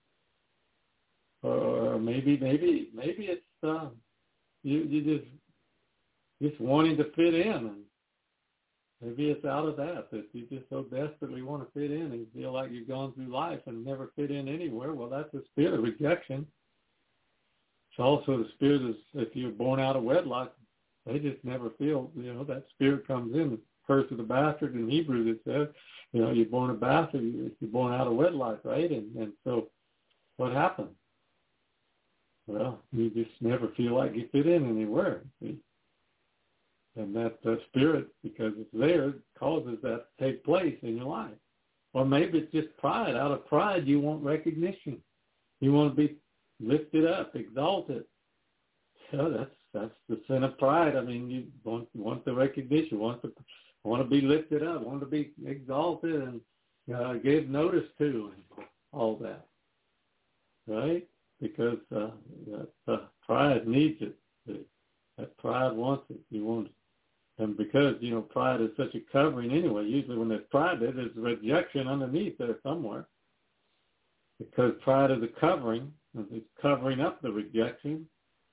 or maybe, maybe, maybe it's uh, you, you just just wanting to fit in, and maybe it's out of that, that you just so desperately want to fit in and feel like you've gone through life and never fit in anywhere. Well, that's the spirit of rejection. It's also the spirit of, if you're born out of wedlock, they just never feel, you know, that spirit comes in. The curse of the bastard in Hebrews, it says, you know, you're born a bastard, you're born out of wedlock, right? And, and so what happens? Well, you just never feel like you fit in anywhere, see? And that uh, spirit, because it's there, causes that to take place in your life. Or maybe it's just pride. Out of pride, you want recognition. You want to be lifted up, exalted. So that's that's the sin of pride. I mean, you want want the recognition, want to want to be lifted up, want to be exalted, and uh, give notice to, and all that, right? Because uh, that uh, pride needs it. That pride wants it. You want And because, you know, pride is such a covering anyway, usually when there's pride there, there's rejection underneath there somewhere. Because pride is a covering, it's covering up the rejection.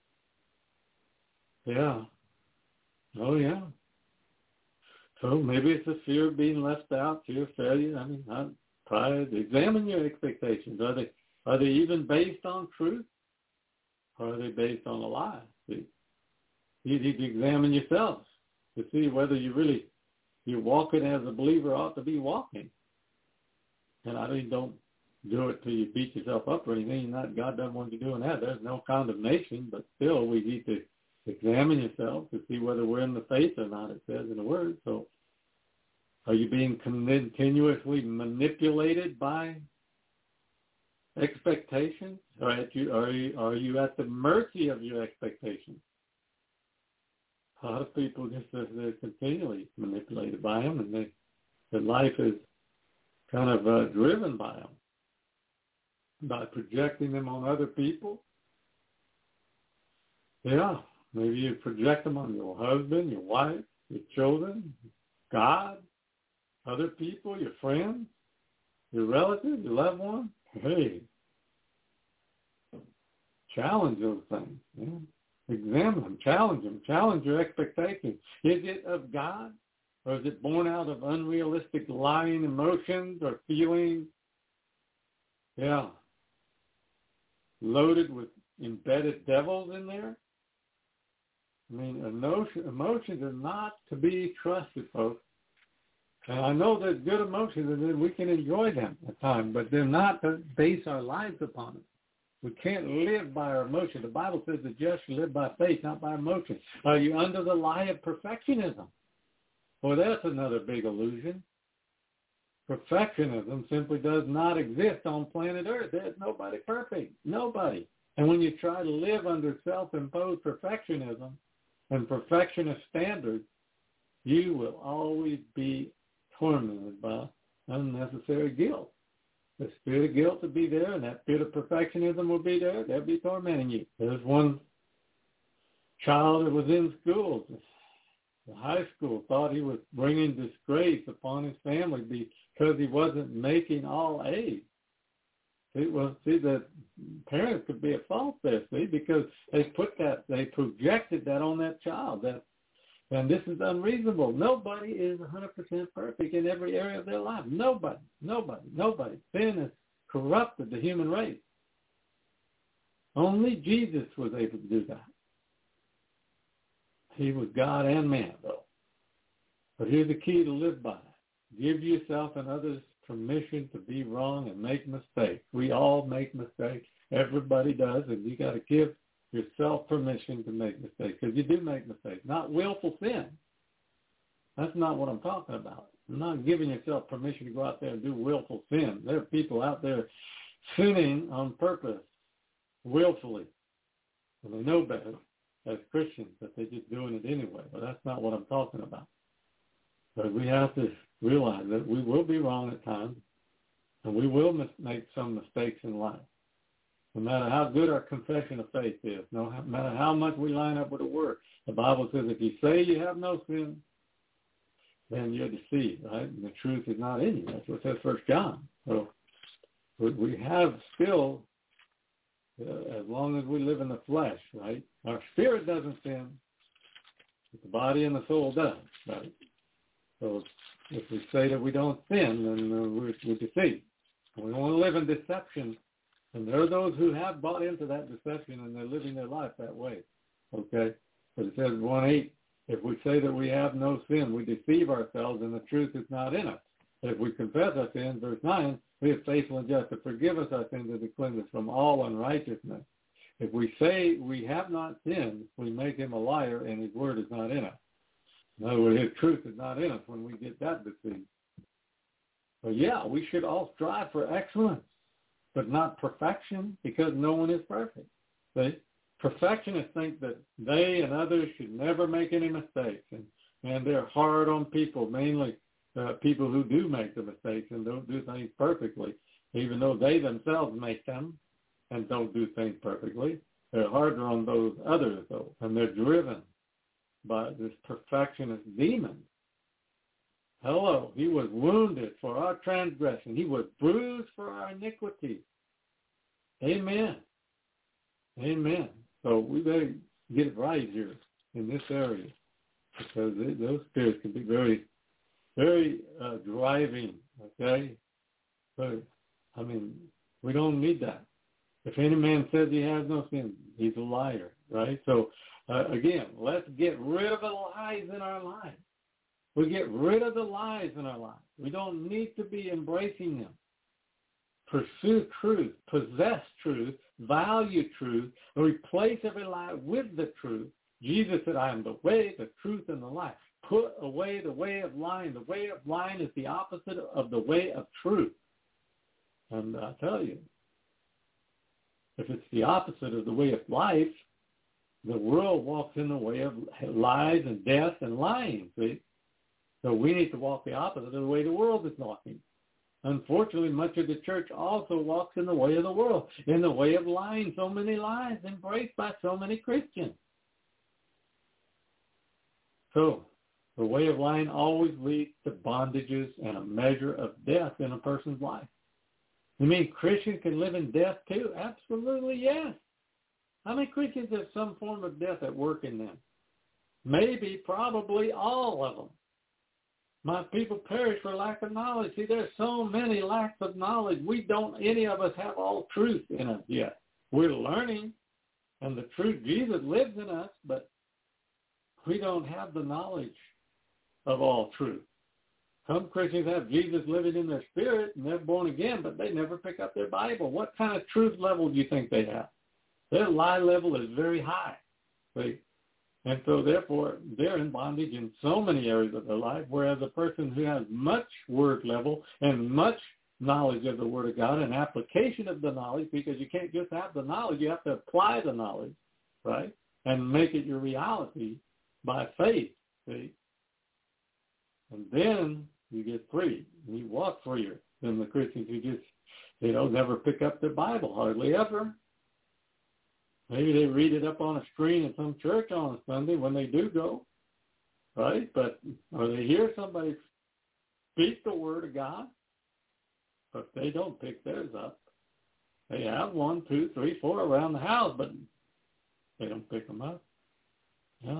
Yeah. Oh, yeah. So maybe it's a fear of being left out, fear of failure. I mean, I, pride. Examine your expectations. Are they are they even based on truth, or are they based on a lie? See, you need to examine yourself to see whether you really you're walking as a believer ought to be walking. And I mean, don't do it till you beat yourself up or anything. Not God doesn't want you doing that. There's no condemnation, but still we need to examine yourself to see whether we're in the faith or not, it says in the Word. So are you being continuously manipulated by expectations? Or are you, are you, are you at the mercy of your expectations? A lot of people just, they're continually manipulated by them, and they, their life is kind of uh, driven by them, by projecting them on other people. Yeah. Maybe you project them on your husband, your wife, your children, God, other people, your friends, your relatives, your loved ones. Hey, challenge those things. Yeah. Examine them, challenge them, challenge your expectations. Is it of God, or is it born out of unrealistic lying emotions or feelings? Yeah. Loaded with embedded devils in there? I mean, emotion, emotions are not to be trusted, folks. And I know there's good emotions and we can enjoy them at times, but they're not to base our lives upon it. We can't live by our emotions. The Bible says the just should live by faith, not by emotion. Are you under the lie of perfectionism? Well, that's another big illusion. Perfectionism simply does not exist on planet Earth. There's nobody perfect. Nobody. And when you try to live under self-imposed perfectionism and perfectionist standards, you will always be tormented by unnecessary guilt. The spirit of guilt will be there, and that spirit of perfectionism will be there. They'll be tormenting you. There's one child that was in school, the high school, thought he was bringing disgrace upon his family because he wasn't making all A's. See, well, see, the parents could be at fault there, see, because they put that, they projected that on that child. That, and this is unreasonable. Nobody is one hundred percent perfect in every area of their life. Nobody, nobody, nobody. Sin has corrupted the human race. Only Jesus was able to do that. He was God and man, though. But here's the key to live by. Give yourself and others permission to be wrong and make mistakes. We all make mistakes. Everybody does, and you got to give yourself permission to make mistakes, because you do make mistakes. Not willful sin. That's not what I'm talking about. I'm not giving yourself permission to go out there and do willful sin. There are people out there sinning on purpose, willfully, and they know better as Christians, but they're just doing it anyway. But that's not what I'm talking about. But we have to realize that we will be wrong at times, and we will mis- make some mistakes in life. No matter how good our confession of faith is, no matter how much we line up with the Word, the Bible says if you say you have no sin, then you're deceived, right? And the truth is not in you. That's what says First John. So we have still, uh, as long as we live in the flesh, right? Our spirit doesn't sin, but the body and the soul does, right? So if we say that we don't sin, then uh, we're, we're deceived. We don't want to live in deception. And there are those who have bought into that deception, and they're living their life that way. Okay? But it says one eight, if we say that we have no sin, we deceive ourselves, and the truth is not in us. But if we confess our sins, verse nine, we are faithful and just to forgive us our sins and to cleanse us from all unrighteousness. If we say we have not sinned, we make him a liar, and his word is not in us. In other words, his truth is not in us when we get that deceived. But yeah, we should all strive for excellence, but not perfection, because no one is perfect. See? Perfectionists think that they and others should never make any mistakes, and, and they're hard on people, mainly uh, people who do make the mistakes and don't do things perfectly, even though they themselves make them and don't do things perfectly. They're harder on those others, though, and they're driven by this perfectionist demon. Hello, he was wounded for our transgression. He was bruised for our iniquity. Amen. Amen. So we better get it right here in this area, because it, those spirits can be very, very uh, driving, okay? But, I mean, we don't need that. If any man says he has no sin, he's a liar, right? So, uh, again, let's get rid of the lies in our lives. We get rid of the lies in our lives. We don't need to be embracing them. Pursue truth, possess truth, value truth, and replace every lie with the truth. Jesus said, I am the way, the truth, and the life. Put away the way of lying. The way of lying is the opposite of the way of truth. And I tell you, if it's the opposite of the way of life, the world walks in the way of lies and death and lying, see? So we need to walk the opposite of the way the world is walking. Unfortunately, much of the church also walks in the way of the world, in the way of lying. So many lies embraced by so many Christians. So the way of lying always leads to bondages and a measure of death in a person's life. You mean Christians can live in death too? Absolutely, yes. How many Christians have some form of death at work in them? Maybe, probably all of them. My people perish for lack of knowledge. See, there's so many lacks of knowledge. We don't, any of us have all truth in us yet. We're learning, and the truth, Jesus lives in us, but we don't have the knowledge of all truth. Some Christians have Jesus living in their spirit, and they're born again, but they never pick up their Bible. What kind of truth level do you think they have? Their lie level is very high. See? And so, therefore, they're in bondage in so many areas of their life, whereas a person who has much word level and much knowledge of the Word of God and application of the knowledge, because you can't just have the knowledge, you have to apply the knowledge, right, and make it your reality by faith, see? And then you get free, and you walk freer than the Christians who just, you know, never pick up their Bible, hardly ever. Maybe they read it up on a screen in some church on a Sunday when they do go, right? But or they hear somebody speak the Word of God, but they don't pick theirs up. They have one, two, three, four around the house, but they don't pick them up. Yeah.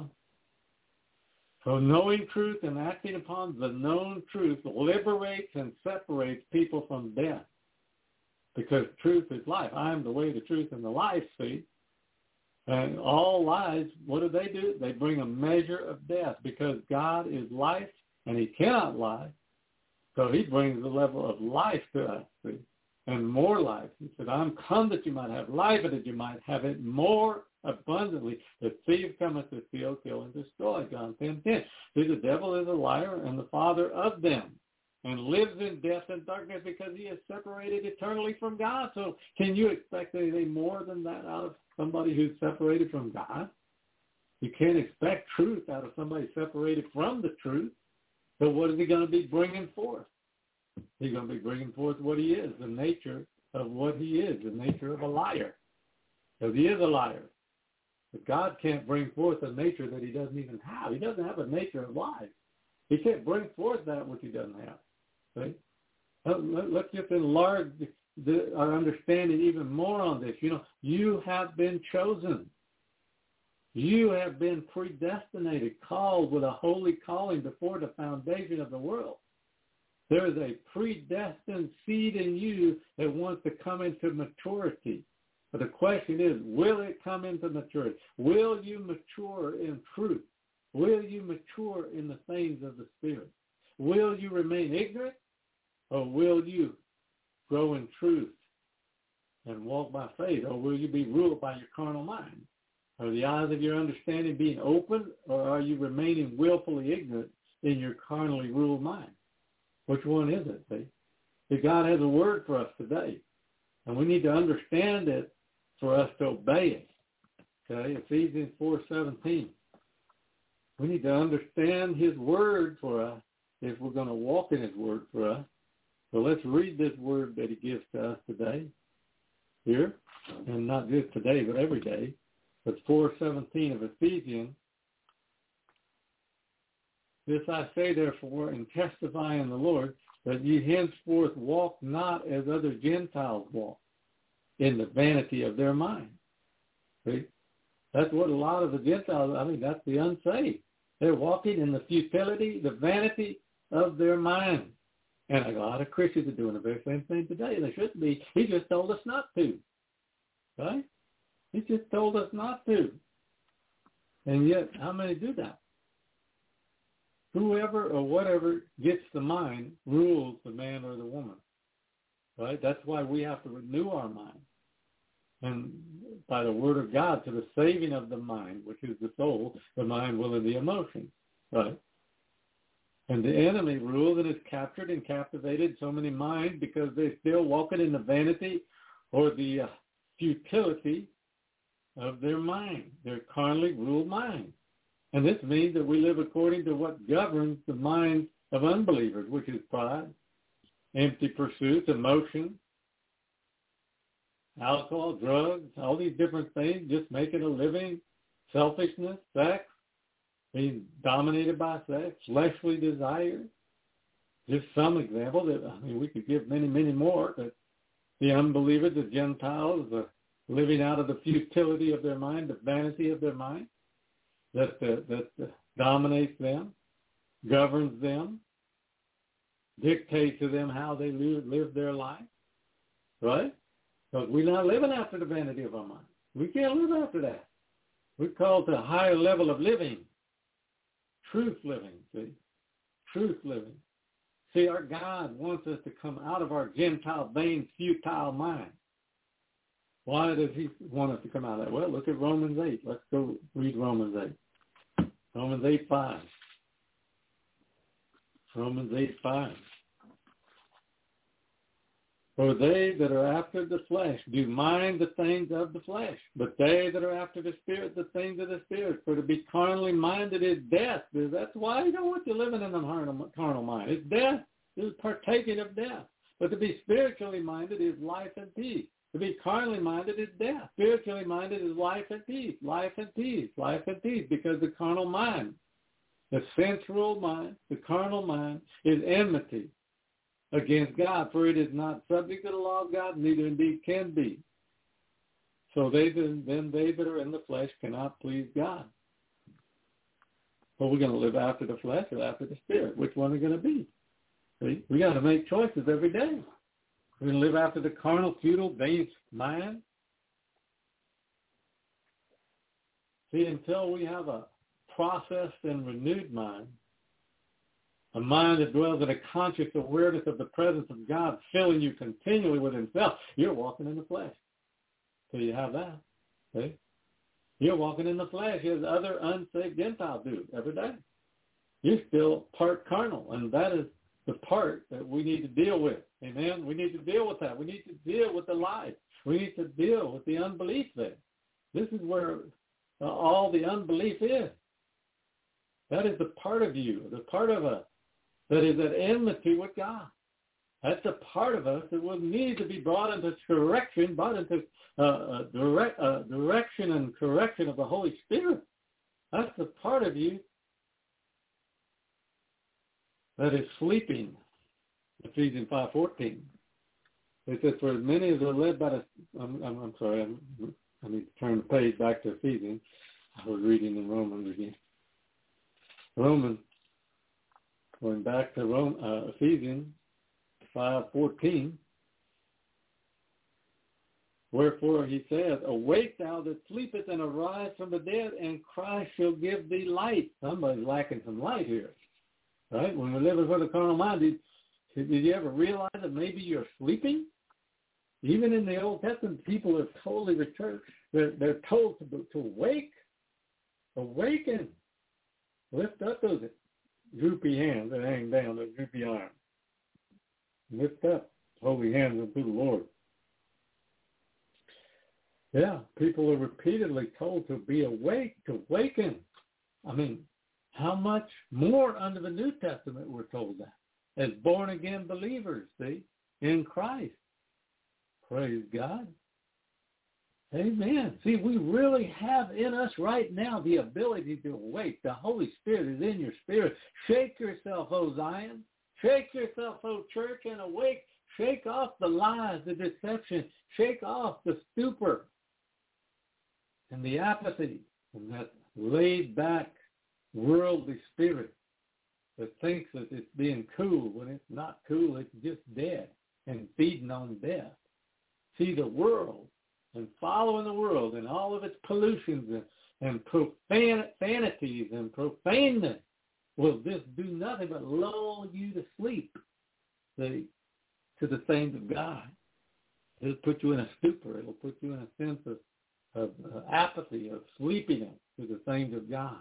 So knowing truth and acting upon the known truth liberates and separates people from death, because truth is life. I am the way, the truth, and the life, see? And all lies, what do they do? They bring a measure of death, because God is life and he cannot lie. So he brings the level of life to us, see, and more life. He said, I'm come that you might have life and that you might have it more abundantly. The thief cometh to steal, kill, and destroy. John ten ten. See, the devil is a liar and the father of them, and lives in death and darkness because he is separated eternally from God. So can you expect anything more than that out of somebody who's separated from God? You can't expect truth out of somebody separated from the truth. So what is he going to be bringing forth? He's going to be bringing forth what he is, the nature of what he is, the nature of a liar. Because he is a liar. But God can't bring forth a nature that he doesn't even have. He doesn't have a nature of life. He can't bring forth that which he doesn't have. See? Let's just enlarge the, our understanding even more on this. You know, you have been chosen. You have been predestinated, called with a holy calling before the foundation of the world. There is a predestined seed in you that wants to come into maturity. But the question is, will it come into maturity? Will you mature in truth? Will you mature in the things of the Spirit? Will you remain ignorant, or will you grow in truth and walk by faith? Or will you be ruled by your carnal mind? Are the eyes of your understanding being opened, or are you remaining willfully ignorant in your carnally ruled mind? Which one is it, see? See, God has a word for us today, and we need to understand it for us to obey it. Okay, Ephesians four seventeen. We need to understand his word for us if we're going to walk in his word for us. So let's read this word that he gives to us today here, and not just today, but every day. But four seventeen of Ephesians, This I say therefore, and testify in the Lord, that ye henceforth walk not as other Gentiles walk, in the vanity of their mind. See? That's what a lot of the Gentiles, I mean, that's the unsaved. They're walking in the futility, the vanity of their mind. And a lot of Christians are doing the very same thing today. And they shouldn't be. He just told us not to. Right? He just told us not to. And yet, how many do that? Whoever or whatever gets the mind rules the man or the woman. Right? That's why we have to renew our mind. And by the word of God, to the saving of the mind, which is the soul, the mind, will, and the emotions. Right? And the enemy rules and has captured and captivated so many minds because they're still walking in the vanity or the uh, futility of their mind, their carnally ruled mind. And this means that we live according to what governs the minds of unbelievers, which is pride, empty pursuits, emotions, alcohol, drugs, all these different things, just making a living, selfishness, sex, being dominated by sex, fleshly desires. Just some example that, I mean, we could give many, many more, that the unbelievers, the Gentiles, are living out of the futility of their mind, the vanity of their mind, that, uh, that uh, dominates them, governs them, dictates to them how they live, live their life, right? Because we're not living after the vanity of our mind. We can't live after that. We're called to a higher level of living. Truth living, see? Truth living. See, our God wants us to come out of our Gentile, vain, futile mind. Why does he want us to come out of that? Well, look at Romans eight. Let's go read Romans eight. Romans eight five. Romans eight five. For they that are after the flesh do mind the things of the flesh, but they that are after the Spirit, the things of the Spirit. For to be carnally minded is death. That's why you don't want you living in a carnal mind. It's death. It's partaking of death. But to be spiritually minded is life and peace. To be carnally minded is death. Spiritually minded is life and peace. Life and peace. Life and peace. Because the carnal mind, the sensual mind, the carnal mind is enmity against God, for it is not subject to the law of God, neither indeed can be. So they then, then they that are in the flesh cannot please God. Well, we're going to live after the flesh or after the Spirit. Which one are we going to be? See? We got to make choices every day. We're going to live after the carnal, futile, vain mind. See, until we have a processed and renewed mind, a mind that dwells in a conscious awareness of the presence of God filling you continually with himself, you're walking in the flesh. So you have that. See? You're walking in the flesh as other unsaved Gentiles do every day. You're still part carnal, and that is the part that we need to deal with. Amen? We need to deal with that. We need to deal with the lies. We need to deal with the unbelief there. This is where uh, all the unbelief is. That is the part of you, the part of us that is at enmity with God. That's a part of us that will need to be brought into correction, brought into uh, uh, direct, uh, direction and correction of the Holy Spirit. That's the part of you that is sleeping. Ephesians five fourteen. It says, for as many as are led by the, I'm, I'm, I'm sorry, I'm, I need to turn the page back to Ephesians. I was reading in Romans again. Romans, going back to Rome, uh, Ephesians five fourteen. Wherefore he says, awake thou that sleepest, and arise from the dead, and Christ shall give thee light. Somebody's lacking some light here. Right? When we're living for the carnal mind, did, did you ever realize that maybe you're sleeping? Even in the Old Testament, people are totally returned. They're, they're told to, to awake, awaken, lift up those droopy hands that hang down, those droopy arms. Lift up holy hands unto the Lord. Yeah, people are repeatedly told to be awake, to awaken. I mean, how much more under the New Testament we're told that, as born-again believers, see, in Christ. Praise God. Amen. See, we really have in us right now the ability to awake. The Holy Spirit is in your spirit. Shake yourself, O Zion. Shake yourself, O church, and awake. Shake off the lies, the deception. Shake off the stupor and the apathy and that laid-back worldly spirit that thinks that it's being cool when it's not cool. It's just dead and feeding on death. See, the world and following the world and all of its pollutions and, and profanities and profaneness will just do nothing but lull you to sleep, see, to the things of God. It'll put you in a stupor. It'll put you in a sense of, of uh, apathy, of sleepiness to the things of God.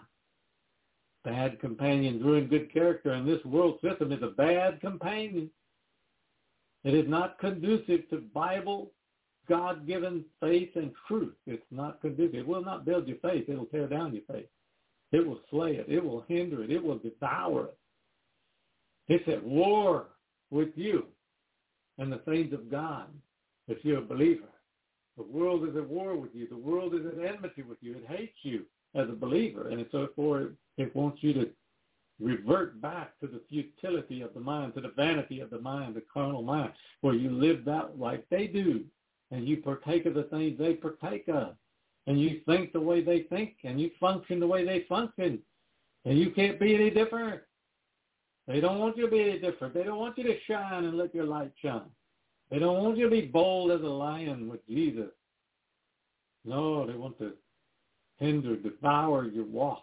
Bad companions ruin good character, and this world system is a bad companion. It is not conducive to Bible, God-given faith and truth. It's not conducive. It will not build your faith. It will tear down your faith. It will slay it. It will hinder it. It will devour it. It's at war with you and the things of God if you're a believer. The world is at war with you. The world is at enmity with you. It hates you as a believer, and so therefore it wants you to revert back to the futility of the mind, to the vanity of the mind, the carnal mind, where you live out like they do, and you partake of the things they partake of, and you think the way they think, and you function the way they function, and you can't be any different. They don't want you to be any different. They don't want you to shine and let your light shine. They don't want you to be bold as a lion with Jesus. No, they want to hinder, devour your walk.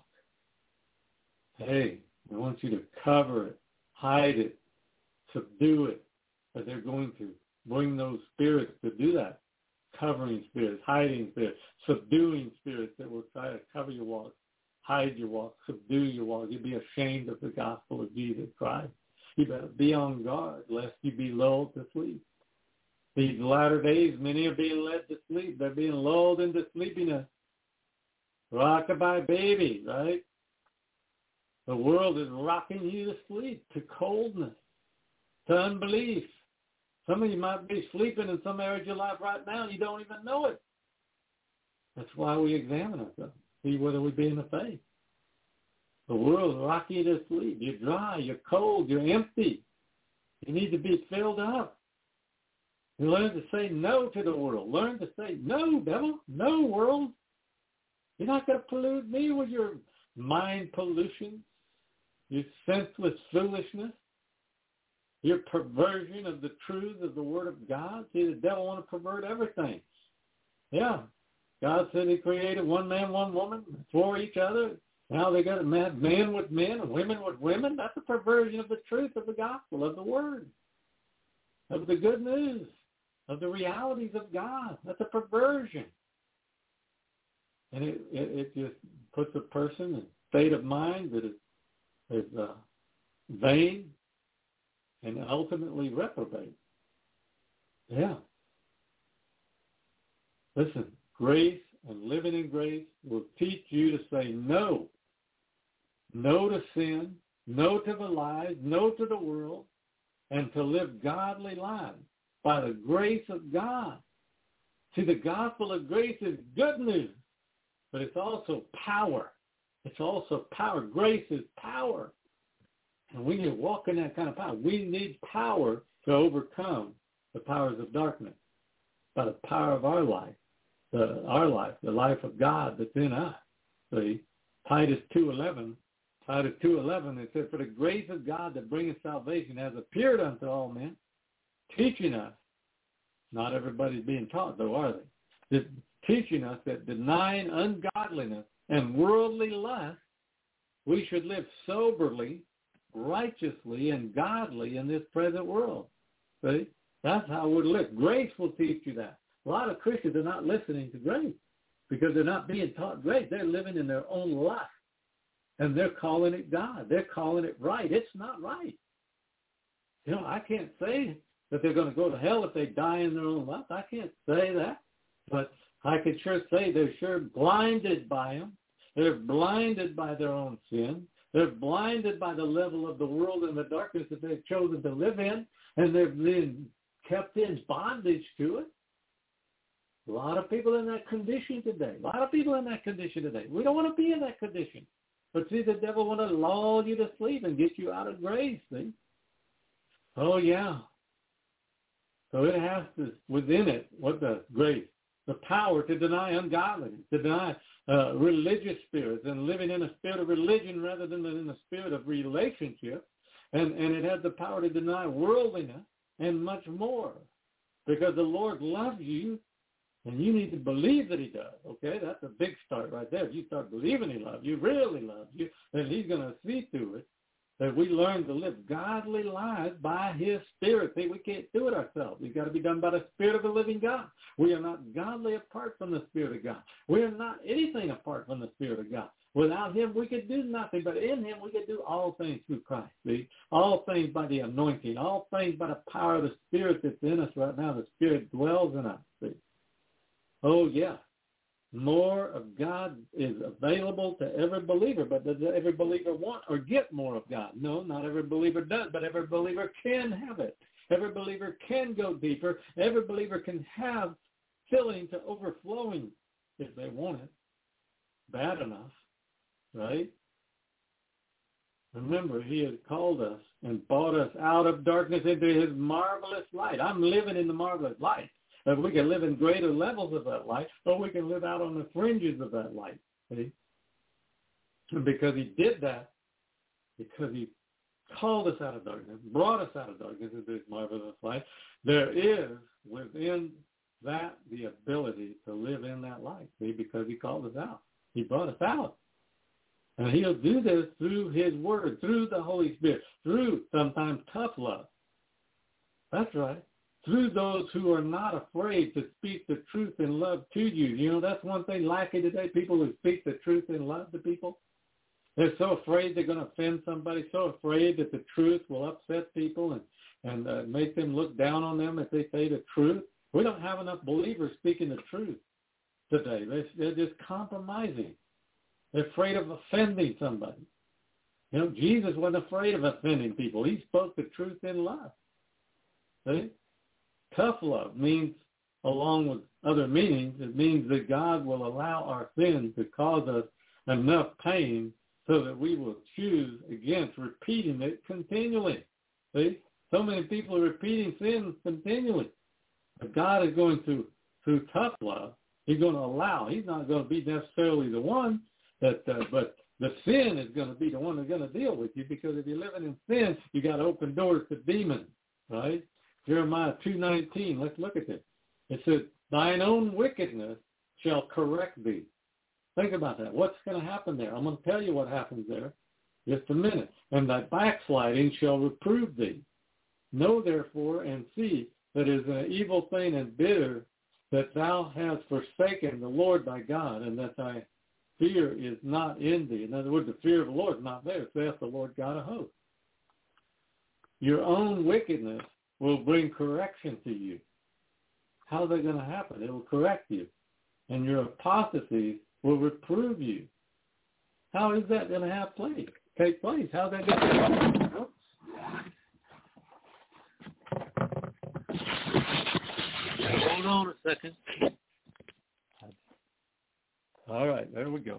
Hey, they want you to cover it, hide it, subdue it, but they're going to bring those spirits to do that. Covering spirits, hiding spirits, subduing spirits that will try to cover your walk, hide your walk, subdue your walk. You'll be ashamed of the gospel of Jesus Christ. You better be on guard lest you be lulled to sleep. These latter days, many are being led to sleep. They're being lulled into sleepiness. Rockabye baby, right? The world is rocking you to sleep, to coldness, to unbelief. Some of you might be sleeping in some area of your life right now and you don't even know it. That's why we examine ourselves, see whether we be in the faith. The world is rocking you to sleep. You're dry, you're cold, you're empty. You need to be filled up. You learn to say no to the world. Learn to say, no, devil, no, world. You're not going to pollute me with your mind pollution, your senseless foolishness, your perversion of the truth of the Word of God. See, the devil wants to pervert everything. Yeah, God said he created one man, one woman for each other. Now they got mad men with men and women with women. That's a perversion of the truth of the gospel, of the Word, of the good news, of the realities of God. That's a perversion. And it, it, it just puts a person in a state of mind that is, is uh, vain and ultimately reprobate. Yeah. Listen, grace and living in grace will teach you to say no. No to sin, no to the lies, no to the world, and to live godly lives by the grace of God. See, the gospel of grace is good news, but it's also power. It's also power. Grace is power. And we need to walk in that kind of power. We need power to overcome the powers of darkness by the power of our life, the, our life, the life of God that's in us. See, Titus two eleven, Titus two eleven, it says, for the grace of God that bringeth salvation has appeared unto all men, teaching us, not everybody's being taught though, are they? Just teaching us that denying ungodliness and worldly lust, we should live soberly, righteously, and godly in this present world. See? That's how we live. Grace will teach you that. A lot of Christians are not listening to grace because they're not being taught grace. They're living in their own lust, and they're calling it God. They're calling it right. It's not right. You know, I can't say that they're going to go to hell if they die in their own lust. I can't say that. But I can sure say they're sure blinded by them. They're blinded by their own sin. They're blinded by the level of the world and the darkness that they've chosen to live in, and they're being kept in bondage to it. A lot of people in that condition today. A lot of people in that condition today. We don't want to be in that condition. But see, the devil want to lull you to sleep and get you out of grace, see? Oh, yeah. So it has to, within it, what the grace? The power to deny ungodliness, to deny uh, religious spirits and living in a spirit of religion rather than in a spirit of relationship. And, and it has the power to deny worldliness and much more. Because the Lord loves you, and you need to believe that he does, okay? That's a big start right there. If you start believing he loves you, really loves you, then he's going to see to it that we learn to live godly lives by his Spirit. See, we can't do it ourselves. It's got to be done by the Spirit of the living God. We are not godly apart from the Spirit of God. We are not anything apart from the Spirit of God. Without him, we could do nothing, but in him, we could do all things through Christ, see? All things by the anointing, all things by the power of the Spirit that's in us right now. The Spirit dwells in us, see? Oh, yeah. More of God is available to every believer, but does every believer want or get more of God? No, not every believer does, but every believer can have it. Every believer can go deeper. Every believer can have filling to overflowing if they want it bad enough, right? Remember, he has called us and brought us out of darkness into his marvelous light. I'm living in the marvelous light. If we can live in greater levels of that light, or we can live out on the fringes of that light. See? And because he did that, because he called us out of darkness, brought us out of darkness into his marvelous light, there is within that the ability to live in that light. See? Because he called us out. He brought us out. And he'll do this through his word, through the Holy Spirit, through sometimes tough love. That's right. Through those who are not afraid to speak the truth in love to you. You know, that's one thing lacking today, people who speak the truth in love to people. They're so afraid they're going to offend somebody, so afraid that the truth will upset people and, and uh, make them look down on them if they say the truth. We don't have enough believers speaking the truth today. They're, they're just compromising. They're afraid of offending somebody. You know, Jesus wasn't afraid of offending people. He spoke the truth in love. See? Tough love means, along with other meanings, it means that God will allow our sin to cause us enough pain so that we will choose against repeating it continually. See? So many people are repeating sin continually. But God is going to, through tough love, he's going to allow. He's not going to be necessarily the one that, uh, but the sin is going to be the one that's going to deal with you, because if you're living in sin, you got to open doors to demons, right? Jeremiah two nineteen, let's look at this. It says, thine own wickedness shall correct thee. Think about that. What's going to happen there? I'm going to tell you what happens there in just a minute. And thy backsliding shall reprove thee. Know therefore and see that it is an evil thing and bitter that thou hast forsaken the Lord thy God, and that thy fear is not in thee. In other words, the fear of the Lord is not there, saith the Lord God of hosts. Your own wickedness will bring correction to you. How's that going to happen? It will correct you. And your apostasy will reprove you. How is that going to have place? Take place? How's that going to happen? Hold on a second. All right, there we go.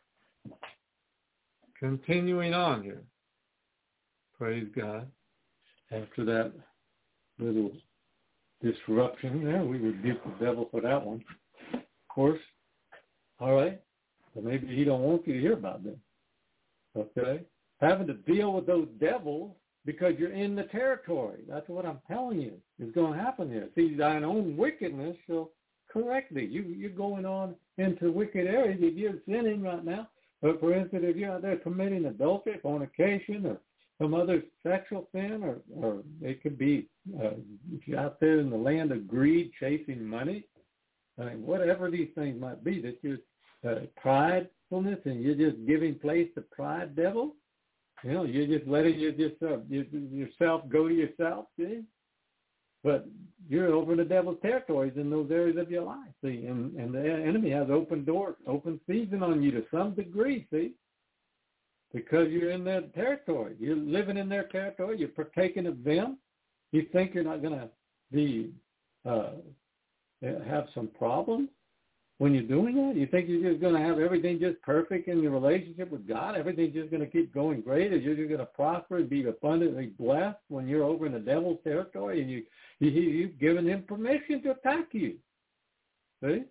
Continuing on here. Praise God. After that little disruption there, we rebuke the devil for that one. Of course. All right. But maybe he don't want you to hear about them. Okay? Having to deal with those devils because you're in the territory. That's what I'm telling you is going to happen here. See, thine own wickedness shall correct thee. You, you're going on into wicked areas. If you're sinning right now, but for instance, if you're out there committing adultery, fornication, or some other sexual sin, or, or it could be uh, if you're out there in the land of greed, chasing money, I mean, whatever these things might be, that you're uh, pridefulness and you're just giving place to pride devil. You know, you're just letting you just uh, you, yourself go to yourself, see? But you're over in the devil's territories in those areas of your life, see? And, and the enemy has open doors, open season on you to some degree, see? Because you're in their territory. You're living in their territory. You're partaking of them. You think you're not going to be uh, have some problems when you're doing that? You think you're just going to have everything just perfect in your relationship with God? Everything's just going to keep going great? Is you're just going to prosper and be abundantly blessed when you're over in the devil's territory and you, you, you've given him permission to attack you? See?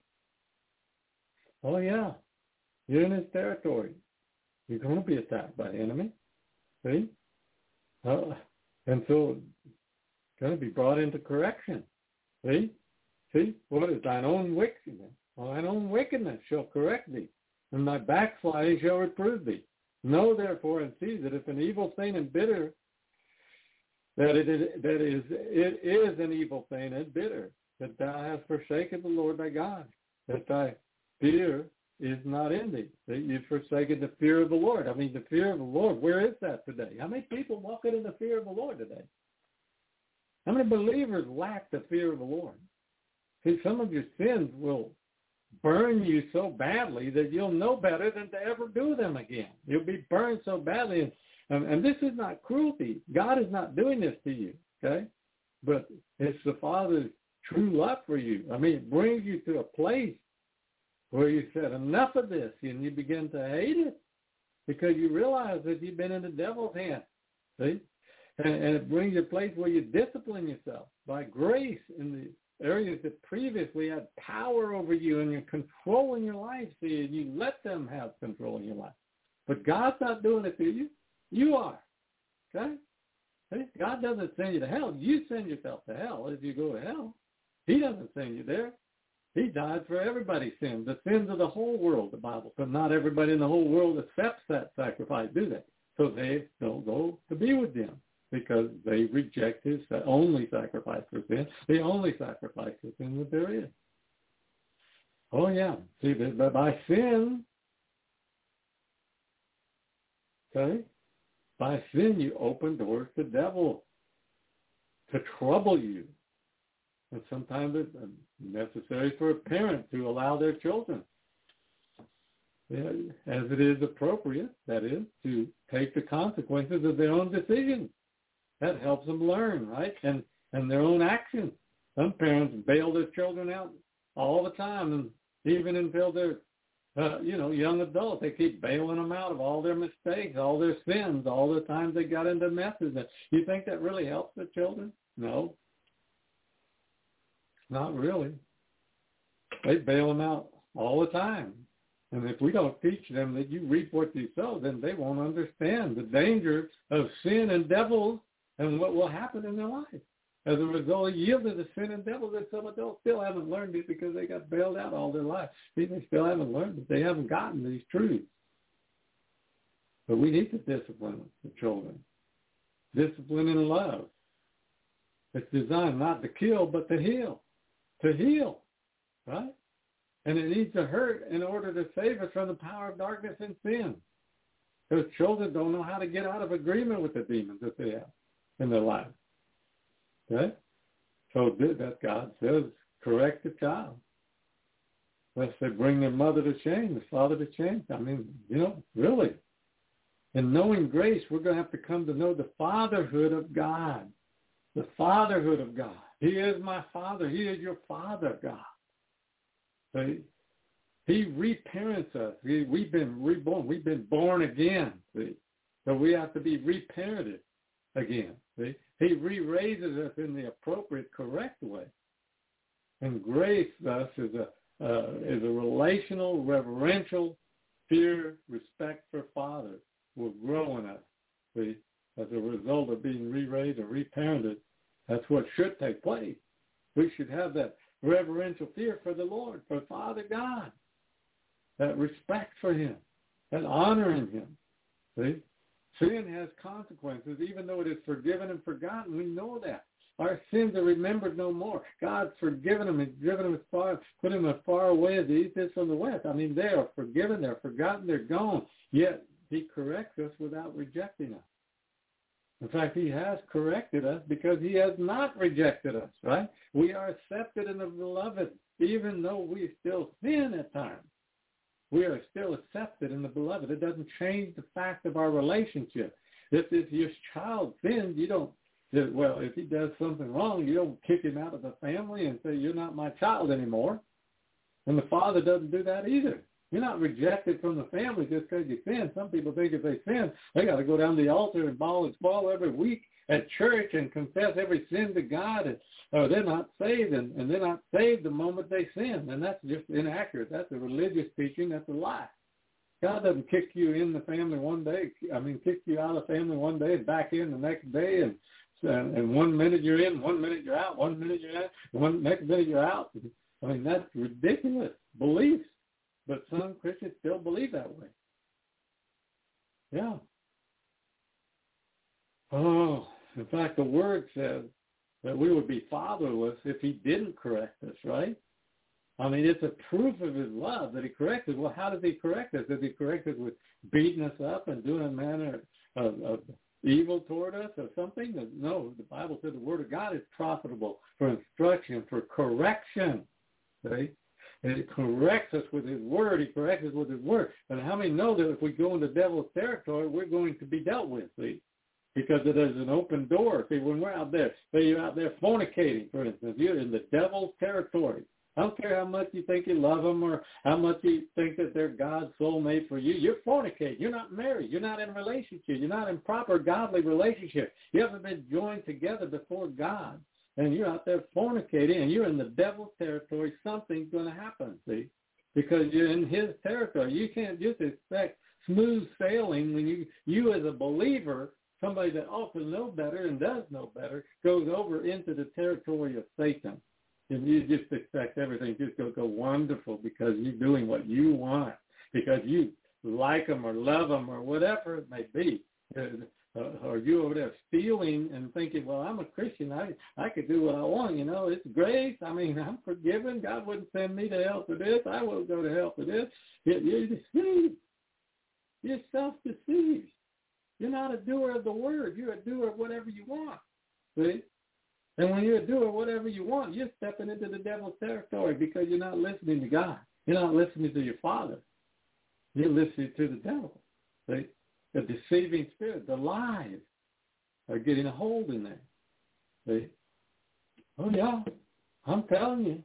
Oh, yeah. You're in his territory. You're going to be attacked by the enemy. See? Uh, and so it's going to be brought into correction. See? See? What is thine own wickedness? Well, thine own wickedness shall correct thee, and thy backsliding shall reprove thee. Know therefore and see that if an evil thing and bitter, that it is, that is, it is an evil thing and bitter, that thou hast forsaken the Lord thy God, that thy fear is not in thee, that you've forsaken the fear of the Lord. I mean, the fear of the Lord, where is that today? How many people walk in the fear of the Lord today? How many believers lack the fear of the Lord? See, some of your sins will burn you so badly that you'll know better than to ever do them again. You'll be burned so badly. And, and, and this is not cruelty. God is not doing this to you, okay? But it's the Father's true love for you. I mean, it brings you to a place where you said, enough of this, and you begin to hate it because you realize that you've been in the devil's hand, see? And, and it brings you a place where you discipline yourself by grace in the areas that previously had power over you and you're controlling your life, see, and you let them have control in your life. But God's not doing it to you. You are, okay? See? God doesn't send you to hell. You send yourself to hell if you go to hell. He doesn't send you there. He died for everybody's sins, the sins of the whole world, the Bible. But not everybody in the whole world accepts that sacrifice, do they? So they don't go to be with them because they reject his only sacrifice for sin, the only sacrifice for sin that there is. Oh, yeah. See, but by sin, okay, by sin you open doors to the devil to trouble you. And sometimes it's necessary for a parent to allow their children, as it is appropriate, that is, to take the consequences of their own decisions. That helps them learn, right? And and their own actions. Some parents bail their children out all the time, and even until they're, uh, you know, young adults, they keep bailing them out of all their mistakes, all their sins, all the times they got into messes. You think that really helps the children? No. Not really. They bail them out all the time. And if we don't teach them that you reap what you sow, then they won't understand the danger of sin and devils and what will happen in their life as a result of yielding to sin and devils. And some adults still haven't learned it because they got bailed out all their life. See, they still haven't learned it. They haven't gotten these truths. But we need to discipline the children. Discipline in love. It's designed not to kill, but to heal. To heal, right? And it needs to hurt in order to save us from the power of darkness and sin. Because children don't know how to get out of agreement with the demons that they have in their life. Okay? So that God says, correct the child. Lest they bring their mother to shame, the father to shame. I mean, you know, really. In knowing grace, we're going to have to come to know the fatherhood of God. The fatherhood of God. He is my Father. He is your Father, God. See? He reparents us. We, we've been reborn. We've been born again. See? So we have to be reparented again. See? He re-raises us in the appropriate, correct way. And grace, thus, is a uh, is a relational, reverential fear, respect for Father will grow in us. See? As a result of being re-raised or reparented. That's what should take place. We should have that reverential fear for the Lord, for Father God, that respect for him, that honor in him. See? Sin has consequences, even though it is forgiven and forgotten. We know that. Our sins are remembered no more. God's forgiven them. He's driven them as far, put them as far away as the east is from the west. I mean, they are forgiven, they're forgotten, they're gone. Yet he corrects us without rejecting us. In fact, he has corrected us because he has not rejected us, right? We are accepted in the beloved, even though we still sin at times. We are still accepted in the beloved. It doesn't change the fact of our relationship. If, if your child sins, you don't That, well, if he does something wrong, you don't kick him out of the family and say, you're not my child anymore. And the father doesn't do that either. You're not rejected from the family just because you sin. Some people think if they sin, they got to go down to the altar and bawl and squall every week at church and confess every sin to God, and, or they're not saved, and, and they're not saved the moment they sin. And that's just inaccurate. That's a religious teaching. That's a lie. God doesn't kick you in the family one day. I mean, kick you out of the family one day and back in the next day, and and, and one minute you're in, one minute you're out, one minute you're out, one next minute you're out. I mean, that's ridiculous beliefs. But some Christians still believe that way. Yeah. Oh, in fact, the Word says that we would be fatherless if he didn't correct us, right? I mean, it's a proof of his love that he corrects us. Well, how does he correct us? Does he correct us with beating us up and doing a manner of, of evil toward us or something? No, the Bible says the Word of God is profitable for instruction, for correction, right? And it corrects us with his word. He corrects us with his word. And how many know that if we go into devil's territory, we're going to be dealt with, see? Because it is an open door. See, when we're out there, say you're out there fornicating, for instance, you're in the devil's territory. I don't care how much you think you love them or how much you think that they're God's soulmate for you. You're fornicating. You're not married. You're not in a relationship. You're not in proper godly relationship. You haven't been joined together before God. And you're out there fornicating, and you're in the devil's territory, something's going to happen, see? Because you're in his territory. You can't just expect smooth sailing when you, you as a believer, somebody that ought to know better and does know better, goes over into the territory of Satan. And you just expect everything just to go wonderful because you're doing what you want, because you like them or love them or whatever it may be. Uh, or you over there stealing and thinking, well, I'm a Christian. I I could do what I want. You know, it's grace. I mean, I'm forgiven. God wouldn't send me to hell for this. I won't go to hell for this. You're, you're deceived. You're self-deceived. You're not a doer of the word. You're a doer of whatever you want. See? And when you're a doer of whatever you want, you're stepping into the devil's territory because you're not listening to God. You're not listening to your Father. You're listening to the devil. See? The deceiving spirit, the lies are getting a hold in there. See? Oh, yeah, I'm telling you.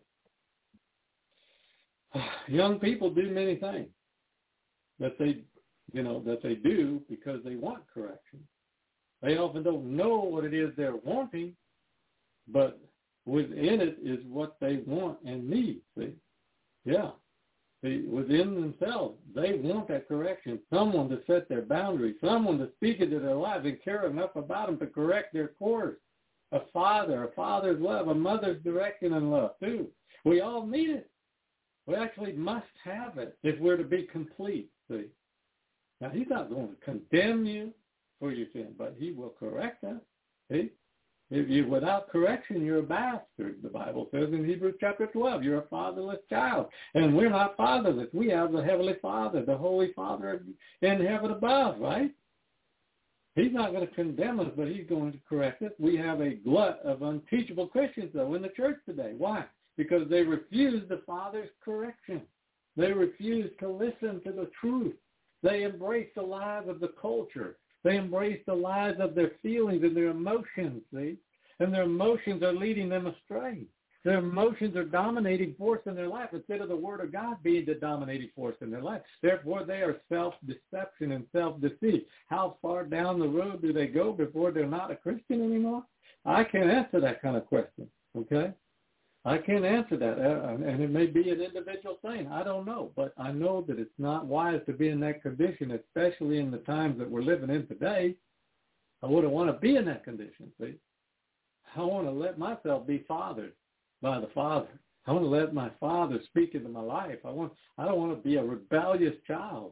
Young people do many things that they, you know, that they do because they want correction. They often don't know what it is they're wanting, but within it is what they want and need. See? Yeah. See, within themselves, they want that correction, someone to set their boundaries, someone to speak into their lives and care enough about them to correct their course. A father, a father's love, a mother's direction and love, too. We all need it. We actually must have it if we're to be complete, see. Now, he's not going to condemn you for your sin, but he will correct us, see. If you without correction, you're a bastard, the Bible says in Hebrews chapter twelve. You're a fatherless child. And we're not fatherless. We have the Heavenly Father, the Holy Father in heaven above, right? He's not going to condemn us, but he's going to correct us. We have a glut of unteachable Christians, though, in the church today. Why? Because they refuse the Father's correction. They refuse to listen to the truth. They embrace the lies of the culture. They embrace the lies of their feelings and their emotions, see? And their emotions are leading them astray. Their emotions are dominating force in their life instead of the Word of God being the dominating force in their life. Therefore, they are self-deception and self-deceit. How far down the road do they go before they're not a Christian anymore? I can't answer that kind of question, okay? I can't answer that, and it may be an individual thing. I don't know, but I know that it's not wise to be in that condition, especially in the times that we're living in today. I wouldn't want to be in that condition, see? I want to let myself be fathered by the Father. I want to let my Father speak into my life. I want. I don't want to be a rebellious child.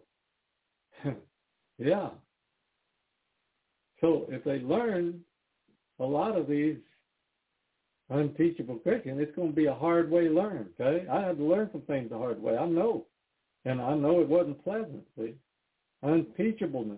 Yeah. So if they learn a lot of these unteachable Christian, it's going to be a hard way learned, okay? I had to learn some things the hard way. I know. And I know it wasn't pleasant, see? Unteachableness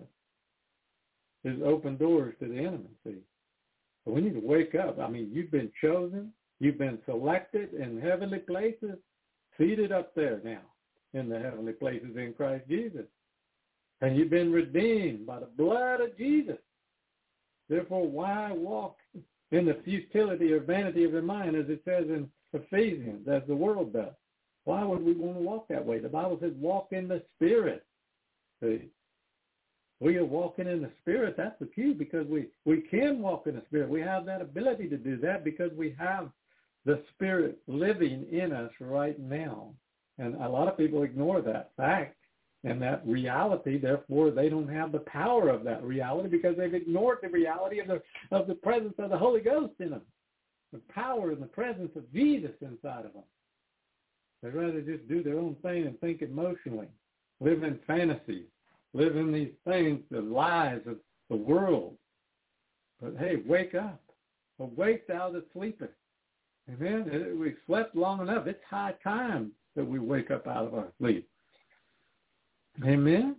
is open doors to the enemy, see? So we need to wake up. I mean, you've been chosen. You've been selected in heavenly places, seated up there now in the heavenly places in Christ Jesus. And you've been redeemed by the blood of Jesus. Therefore, why walk in the futility or vanity of their mind, as it says in Ephesians, as the world does? Why would we want to walk that way? The Bible says walk in the Spirit. See? We are walking in the Spirit. That's the key, because we, we can walk in the Spirit. We have that ability to do that because we have the Spirit living in us right now. And a lot of people ignore that fact and that reality. Therefore, they don't have the power of that reality because they've ignored the reality of the, of the presence of the Holy Ghost in them, the power and the presence of Jesus inside of them. They'd rather just do their own thing and think emotionally, live in fantasies, live in these things, the lies of the world. But hey, wake up. Awake thou that sleepest. Amen. We've slept long enough. It's high time that we wake up out of our sleep. Amen.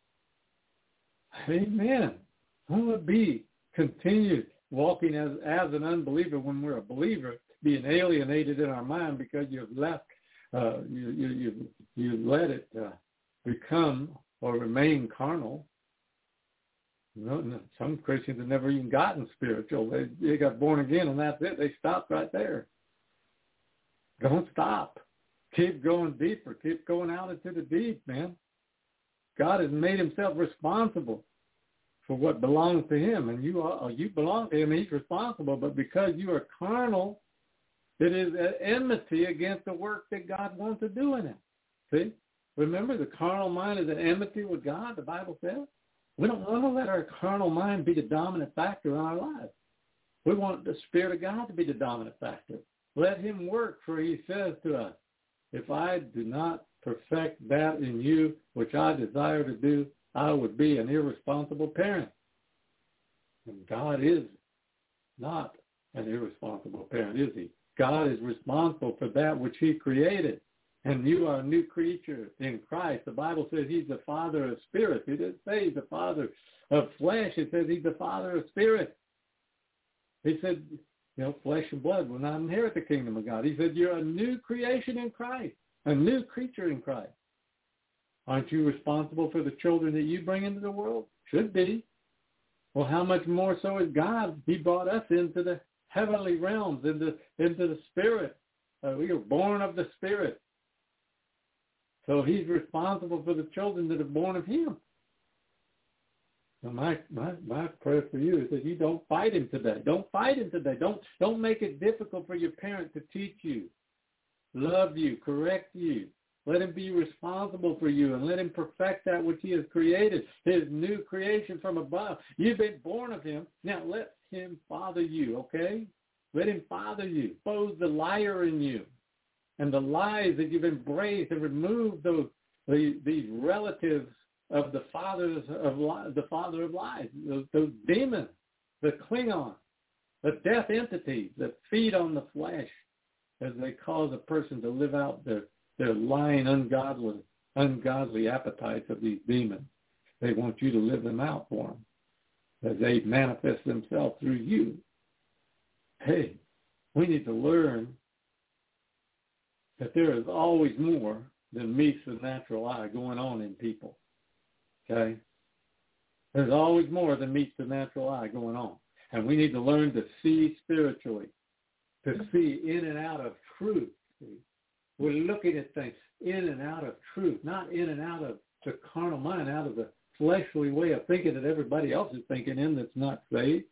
Amen. I want to be continued walking as, as an unbeliever when we're a believer, being alienated in our mind because you've left, uh, you, you, you, you let it uh, become or remain carnal. You know, some Christians have never even gotten spiritual. They, they got born again and that's it. They stopped right there. Don't stop. Keep going deeper. Keep going out into the deep, man. God has made himself responsible for what belongs to him, and you are, you belong to him. He's responsible, but because you are carnal, it is an enmity against the work that God wants to do in it. See? Remember, the carnal mind is an enmity with God, the Bible says. We don't want to let our carnal mind be the dominant factor in our lives. We want the Spirit of God to be the dominant factor. Let him work, for he says to us, if I do not perfect that in you which I desire to do, I would be an irresponsible parent. And God is not an irresponsible parent, is he? God is responsible for that which he created. And you are a new creature in Christ. The Bible says he's the Father of spirits. He didn't say he's the Father of flesh. It says he's the Father of spirit. He said, you know, flesh and blood will not inherit the kingdom of God. He said, you're a new creation in Christ, a new creature in Christ. Aren't you responsible for the children that you bring into the world? Should be. Well, how much more so is God? He brought us into the heavenly realms, into, into the Spirit. Uh, we are born of the Spirit. So he's responsible for the children that are born of him. So my, my, my prayer for you is that you don't fight him today. Don't fight him today. Don't, don't make it difficult for your parent to teach you, love you, correct you. Let him be responsible for you and let him perfect that which he has created, his new creation from above. You've been born of him. Now let him father you, okay? Let him father you. Expose the liar in you and the lies that you've embraced, and remove those the, these relatives of the fathers of li- the father of lies, those, those demons, the Klingon, the death entities that feed on the flesh as they cause a person to live out their They're lying, ungodly, ungodly appetites of these demons. They want you to live them out for them as they manifest themselves through you. Hey, we need to learn that there is always more than meets the natural eye going on in people. Okay? There's always more than meets the natural eye going on. And we need to learn to see spiritually, to see in and out of truth. See? We're looking at things in and out of truth, not in and out of the carnal mind, out of the fleshly way of thinking that everybody else is thinking in that's not saved.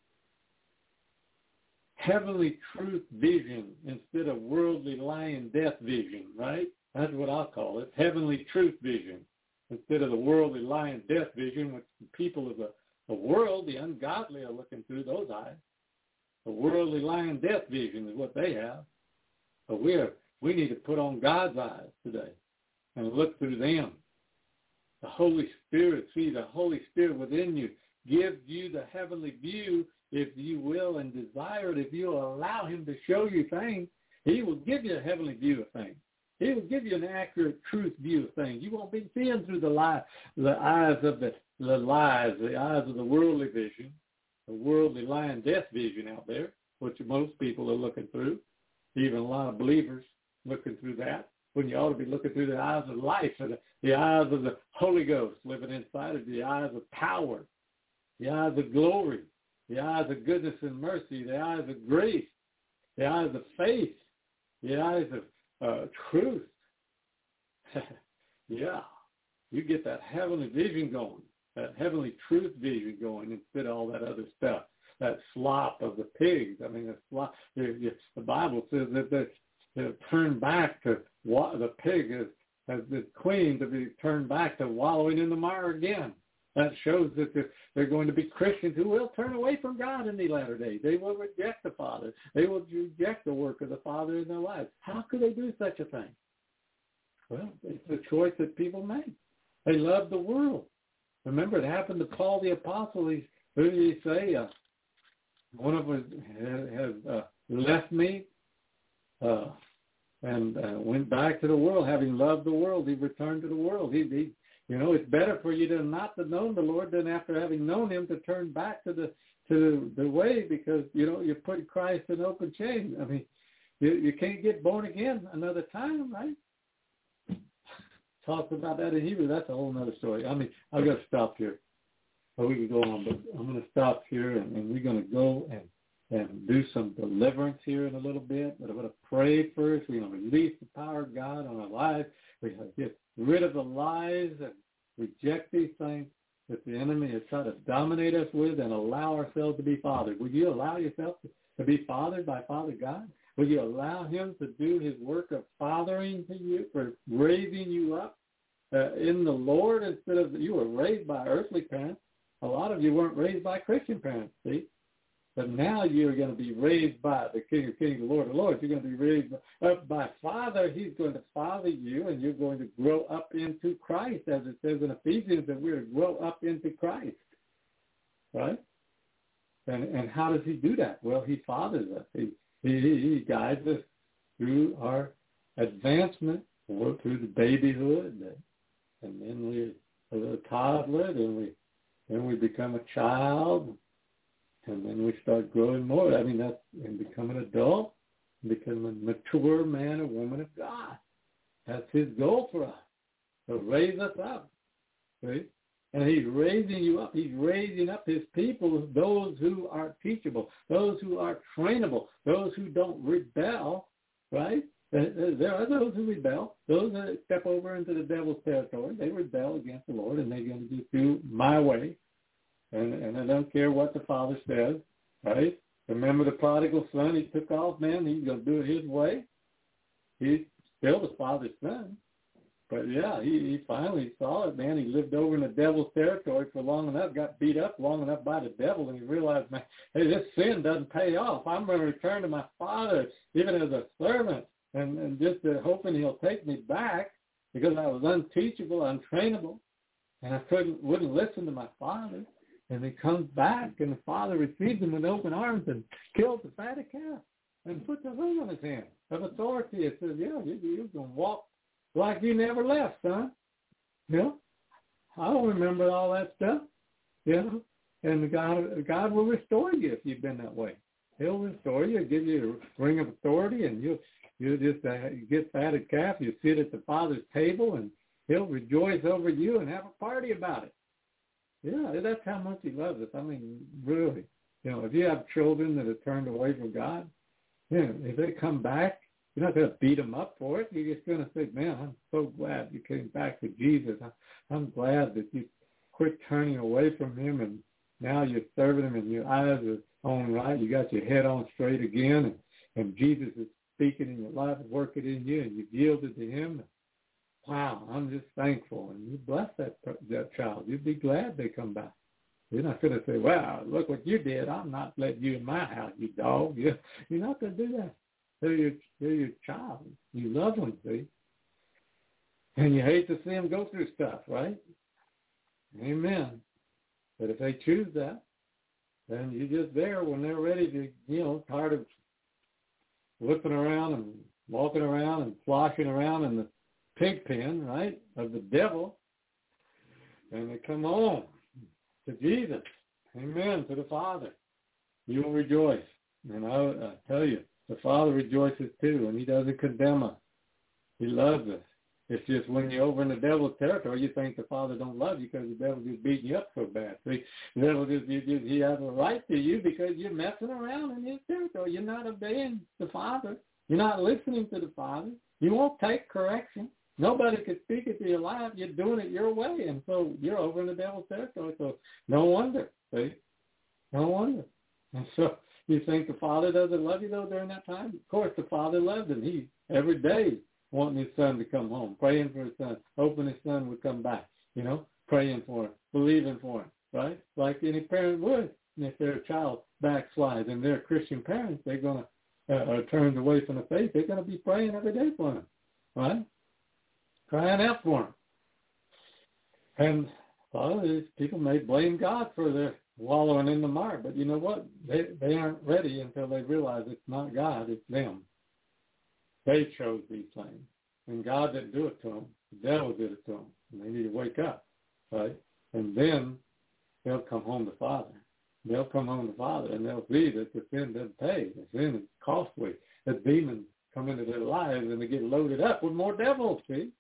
Heavenly truth vision instead of worldly lying death vision, right? That's what I'll call it, heavenly truth vision instead of the worldly lying death vision, which the people of the, the world, the ungodly, are looking through those eyes. The worldly lying death vision is what they have. But we're We need to put on God's eyes today and look through them. The Holy Spirit, see the Holy Spirit within you, give you the heavenly view if you will and desire it. If you will allow him to show you things, he will give you a heavenly view of things. He will give you an accurate truth view of things. You won't be seeing through the, lie, the eyes of the, the lies, the eyes of the worldly vision, the worldly lying death vision out there, which most people are looking through, even a lot of believers looking through that, when you ought to be looking through the eyes of life, or the, the eyes of the Holy Ghost living inside of you, the eyes of power, the eyes of glory, the eyes of goodness and mercy, the eyes of grace, the eyes of faith, the eyes of uh, truth. Yeah, you get that heavenly vision going, that heavenly truth vision going instead of all that other stuff, that slop of the pigs. I mean, the, slop, the, the Bible says that they, they turn back to what the pig is, has been clean to be turned back to wallowing in the mire again. That shows that they're, they're going to be Christians who will turn away from God in the latter days. They will reject the Father. They will reject the work of the Father in their lives. How could they do such a thing? Well, it's a choice that people make. They love the world. Remember, it happened to Paul the Apostle. He, who did he say? Uh, one of us has uh, left me uh, and uh, went back to the world. Having loved the world, he returned to the world. He, he, you know, it's better for you to not to know the Lord than after having known him to turn back to the to the way, because, you know, you're putting Christ in open shame. I mean, you, you can't get born again another time, right? Talked about that in Hebrew. That's a whole other story. I mean, I've got to stop here. Well, we can go on, but I'm going to stop here, and, and we're going to go and, and do some deliverance here in a little bit. But I'm going to pray first. We're going to release the power of God on our lives. We're going to get rid of the lies and reject these things that the enemy has tried to dominate us with, and allow ourselves to be fathered. Will you allow yourself to, to be fathered by Father God? Will you allow him to do his work of fathering to you, for raising you up uh, in the Lord, instead of you were raised by earthly parents? A lot of you weren't raised by Christian parents, see? But now you're going to be raised by the King of Kings, the Lord of Lords. You're going to be raised up by Father. He's going to father you, and you're going to grow up into Christ, as it says in Ephesians, that we're to grow up into Christ, right? And and how does he do that? Well, he fathers us. He He, he guides us through our advancement, or through the babyhood, and then we a little toddler, then we then we become a child, and then we start growing more. I mean, that's and become an adult, become a mature man or woman of God. That's his goal for us, to raise us up. See? And he's raising you up. He's raising up his people, those who are teachable, those who are trainable, those who don't rebel, right? There are those who rebel, those that step over into the devil's territory. They rebel against the Lord, and they're going to just do my way. And, and I don't care what the Father says, right? Remember the prodigal son? He took off, man. He's going to do it his way. He's still the Father's son. But, yeah, he, he finally saw it, man. He lived over in the devil's territory for long enough, got beat up long enough by the devil, and he realized, man, hey, this sin doesn't pay off. I'm going to return to my Father, even as a servant, and, and just uh, hoping he'll take me back, because I was unteachable, untrainable, and I couldn't wouldn't listen to my Father. And he comes back, and the Father receives him with open arms and kills the fatted calf and puts a ring on his hand of authority. It says, yeah, you, you're going to walk like you never left, son. You know, I don't remember all that stuff. You know, and God, God will restore you if you've been that way. He'll restore you, give you a ring of authority, and you you just uh, get fatted calf. You sit at the Father's table, and he'll rejoice over you and have a party about it. Yeah, that's how much he loves us. I mean, really. You know, if you have children that have turned away from God, you know, if they come back, you're not going to beat them up for it. You're just going to say, man, I'm so glad you came back to Jesus. I'm glad that you quit turning away from him, and now you're serving him, and your eyes are on right. You got your head on straight again, and, and Jesus is speaking in your life and working in you, and you've yielded to him. Wow, I'm just thankful. And you bless that that child. You'd be glad they come back. You're not going to say, wow, look what you did. I'm not letting you in my house, you dog. You're, you're not going to do that. They're your, they're your child. You love them, see? And you hate to see them go through stuff, right? Amen. But if they choose that, then you're just there when they're ready to, you know, tired of looking around and walking around and sloshing around in the pig pen, right, of the devil. And they come on to Jesus. Amen, to the Father. You will rejoice. And I, I tell you, the Father rejoices too, and he doesn't condemn us. He loves us. It's just when you're over in the devil's territory, you think the Father don't love you because the devil just beating you up so bad. See, the devil just, you, you, he has a right to you because you're messing around in his territory. You're not obeying the Father. You're not listening to the Father. You won't take correction. Nobody could speak it to your life. You're doing it your way, and so you're over in the devil's territory. So no wonder, see? No wonder. And so you think the Father doesn't love you, though, during that time? Of course, the Father loved him. He, every day, wanting his son to come home, praying for his son, hoping his son would come back, you know, praying for him, believing for him, right? Like any parent would. And if their child backslides and they're Christian parents, they're going to, uh, or turns away from the faith, they're going to be praying every day for him, right? Crying out for him. And, well, people may blame God for their wallowing in the mire, but you know what? They, they aren't ready until they realize it's not God, it's them. They chose these things, and God didn't do it to them. The devil did it to them, and they need to wake up, right? And then they'll come home to Father. They'll come home to Father, and they'll see that the sin doesn't pay. The sin is costly. The demons come into their lives, and they get loaded up with more devils, see?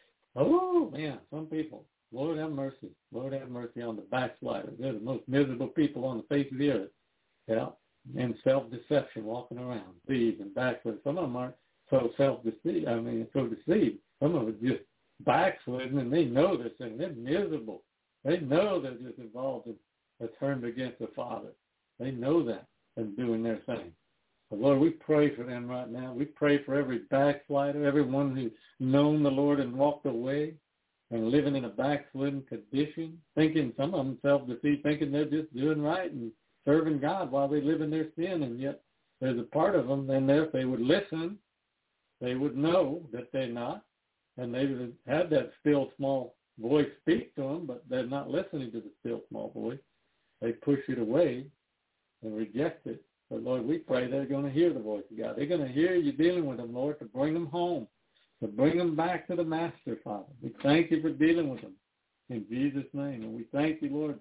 Oh, man, some people, Lord have mercy. Lord have mercy on the backsliders. They're the most miserable people on the face of the earth. Yeah, and self-deception, walking around, thieves and backsliders. Some of them aren't so self-deceived, I mean, so deceived. Some of them are just backsliding, and they know this, and they're miserable. They know they're just involved in a turned against the Father. They know that and doing their thing. But Lord, we pray for them right now. We pray for every backslider, everyone who's known the Lord and walked away and living in a backslidden condition, thinking, some of them self-deceived, thinking they're just doing right and serving God while they live in their sin, and yet there's a part of them in there, if they would listen, they would know that they're not, and they would have that still small voice speak to them, but they're not listening to the still small voice. They push it away and reject it. But, Lord, we pray they're going to hear the voice of God. They're going to hear you dealing with them, Lord, to bring them home, to bring them back to the Master, Father. We thank you for dealing with them in Jesus' name. And we thank you, Lord,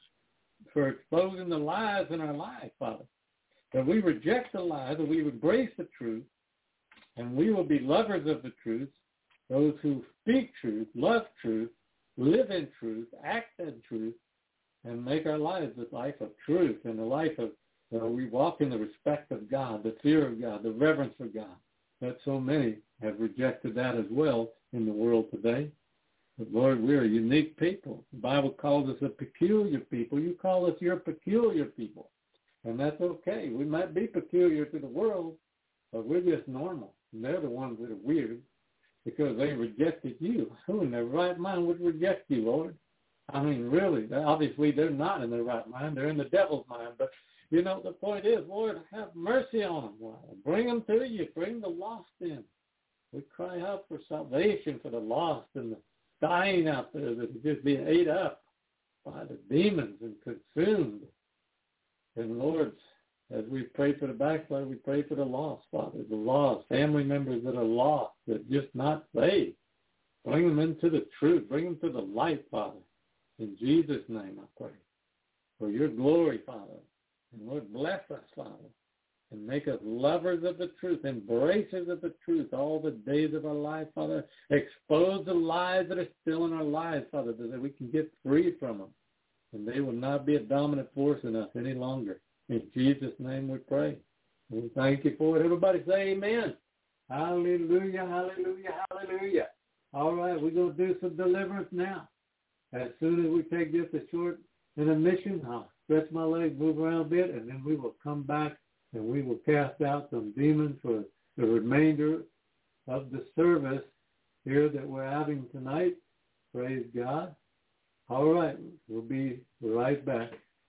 for exposing the lies in our life, Father, that we reject the lies, that we embrace the truth, and we will be lovers of the truth, those who speak truth, love truth, live in truth, act in truth, and make our lives a life of truth and a life of, you know, we walk in the respect of God, the fear of God, the reverence of God. That so many have rejected that as well in the world today. But Lord, we're a unique people. The Bible calls us a peculiar people. You call us your peculiar people. And that's okay. We might be peculiar to the world, but we're just normal. And they're the ones that are weird because they rejected you. Who in their right mind would reject you, Lord? I mean, really, obviously they're not in their right mind. They're in the devil's mind. But, you know, the point is, Lord, have mercy on them. Lord. Bring them to you. Bring the lost in. We cry out for salvation for the lost and the dying out there that are just being ate up by the demons and consumed. And, Lord, as we pray for the backslider, we pray for the lost, Father, the lost, family members that are lost, that are just not saved. Bring them into the truth. Bring them to the light, Father. In Jesus' name I pray. For your glory, Father. And Lord, bless us, Father. And make us lovers of the truth, embracers of the truth all the days of our life, Father. Expose the lies that are still in our lives, Father, so that we can get free from them. And they will not be a dominant force in us any longer. In Jesus' name we pray. And we thank you for it. Everybody say amen. Hallelujah, hallelujah, hallelujah. All right, we're going to do some deliverance now. As soon as we take just a short intermission, I'll stretch my legs, move around a bit, and then we will come back and we will cast out some demons for the remainder of the service here that we're having tonight. Praise God. All right, we'll be right back.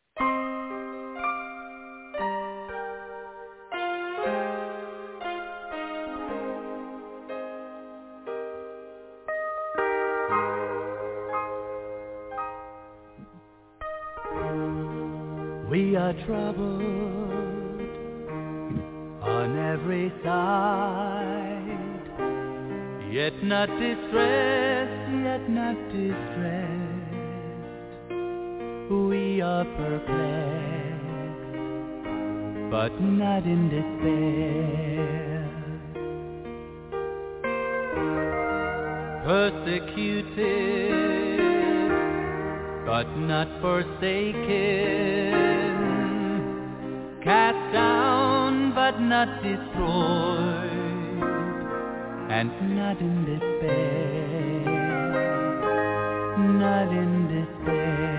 We are troubled on every side, yet not distressed, yet not distressed. We are perplexed, but not in despair. persecuted, but not forsaken, cast down but not destroyed, and not in despair, not in despair.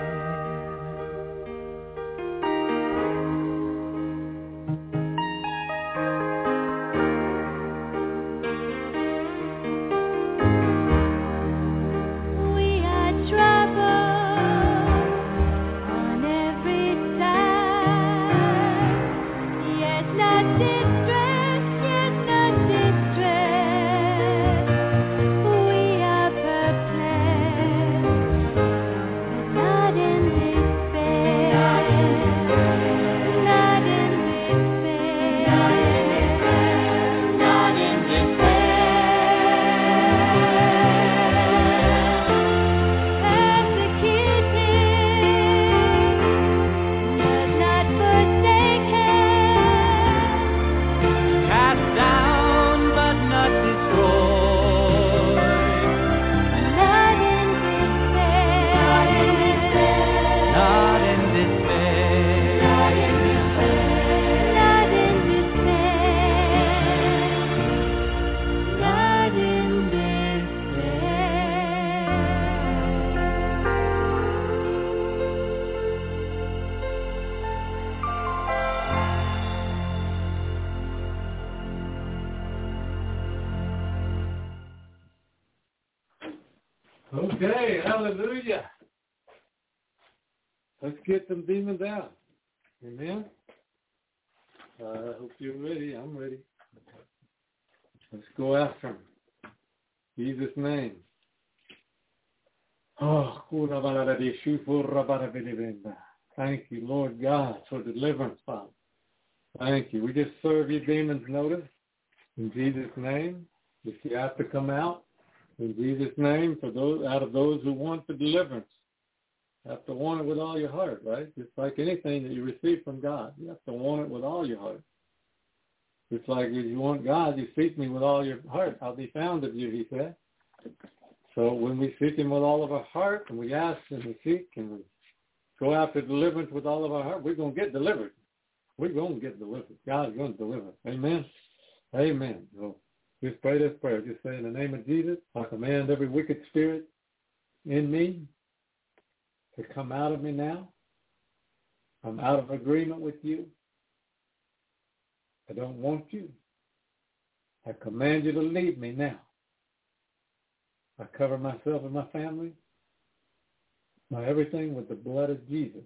Okay, hallelujah. Let's get some demons out. Amen. I uh, hope you're ready. I'm ready. Let's go after them. Jesus' name. Oh, thank you, Lord God, for deliverance, Father. Thank you. We just serve you demons notice. In Jesus' name. If you have to come out, in Jesus' name, for those out of those who want the deliverance. You have to want it with all your heart, right? Just like anything that you receive from God. You have to want it with all your heart. Just like if you want God, you seek me with all your heart. I'll be found of you, he said. So when we seek him with all of our heart, and we ask and we seek and we go after deliverance with all of our heart, we're going to get delivered. We're going to get delivered. God's going to deliver. Amen? Amen. So just pray this prayer. Just say, in the name of Jesus, I command every wicked spirit in me to come out of me now. I'm out of agreement with you. I don't want you. I command you to leave me now. I cover myself and my family, my everything with the blood of Jesus.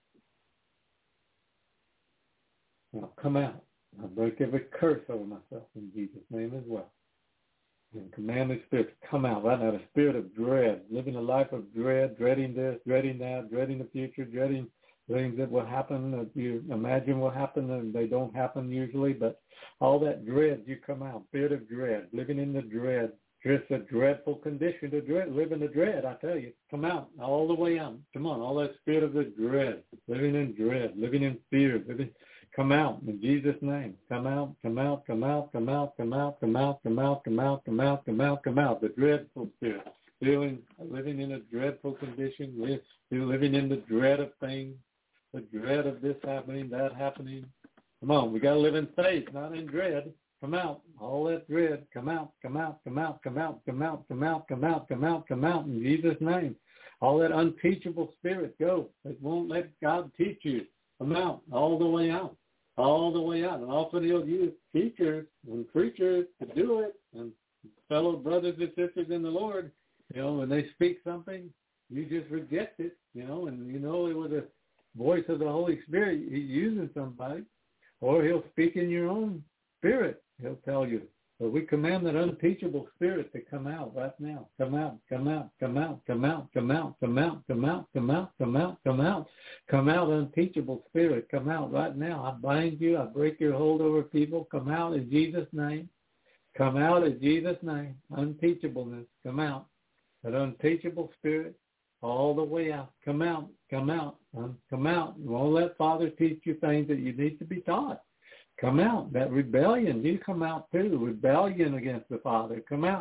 Now come out. I break every curse over myself in Jesus' name as well. And command the spirit to come out right now, the spirit of dread, living a life of dread, dreading this, dreading that, dreading the future, dreading things that will happen, that you imagine will happen, and they don't happen usually, but all that dread, you come out, spirit of dread, living in the dread, just a dreadful condition to dread, live in the dread, I tell you, come out, all the way out, come on, all that spirit of the dread, living in dread, living in fear, living, come out in Jesus' name, come out, come out, come out, come out, come out, come out, come out, come out, come out, come out, come out, the dreadful spirit, feeling, living in a dreadful condition, living in the dread of things, the dread of this happening, that happening. Come on, we got to live in faith, not in dread. Come out, all that dread, come out, come out, come out, come out, come out, come out, come out, come out, come out in Jesus' name. All that unteachable spirit, go. It won't let God teach you. Come out, all the way out, all the way out. And often he'll use teachers and preachers to do it, and fellow brothers and sisters in the Lord. You know, when they speak something, you just reject it, you know, and you know it was a voice of the Holy Spirit. He's using somebody, or he'll speak in your own spirit. He'll tell you. But we command that unteachable spirit to come out right now. Come out, come out, come out, come out, come out, come out, come out, come out, come out, come out. Come out, unteachable spirit. Come out right now. I bind you. I break your hold over people. Come out in Jesus' name. Come out in Jesus' name. Unteachableness. Come out. That unteachable spirit. All the way out. Come out. Come out. Um, come out. Won't let Father teach you things that you need to be taught. Come out. That rebellion, you come out too. Rebellion against the Father. Come out.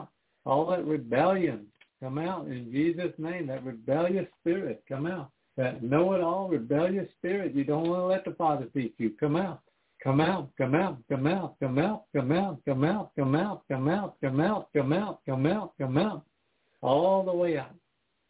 All that rebellion, come out in Jesus' name. That rebellious spirit, come out. That know-it-all rebellious spirit, you don't want to let the Father teach you. Come out. Come out, come out, come out, come out, come out, come out, come out, come out, come out, come out, come out, come out. All the way out.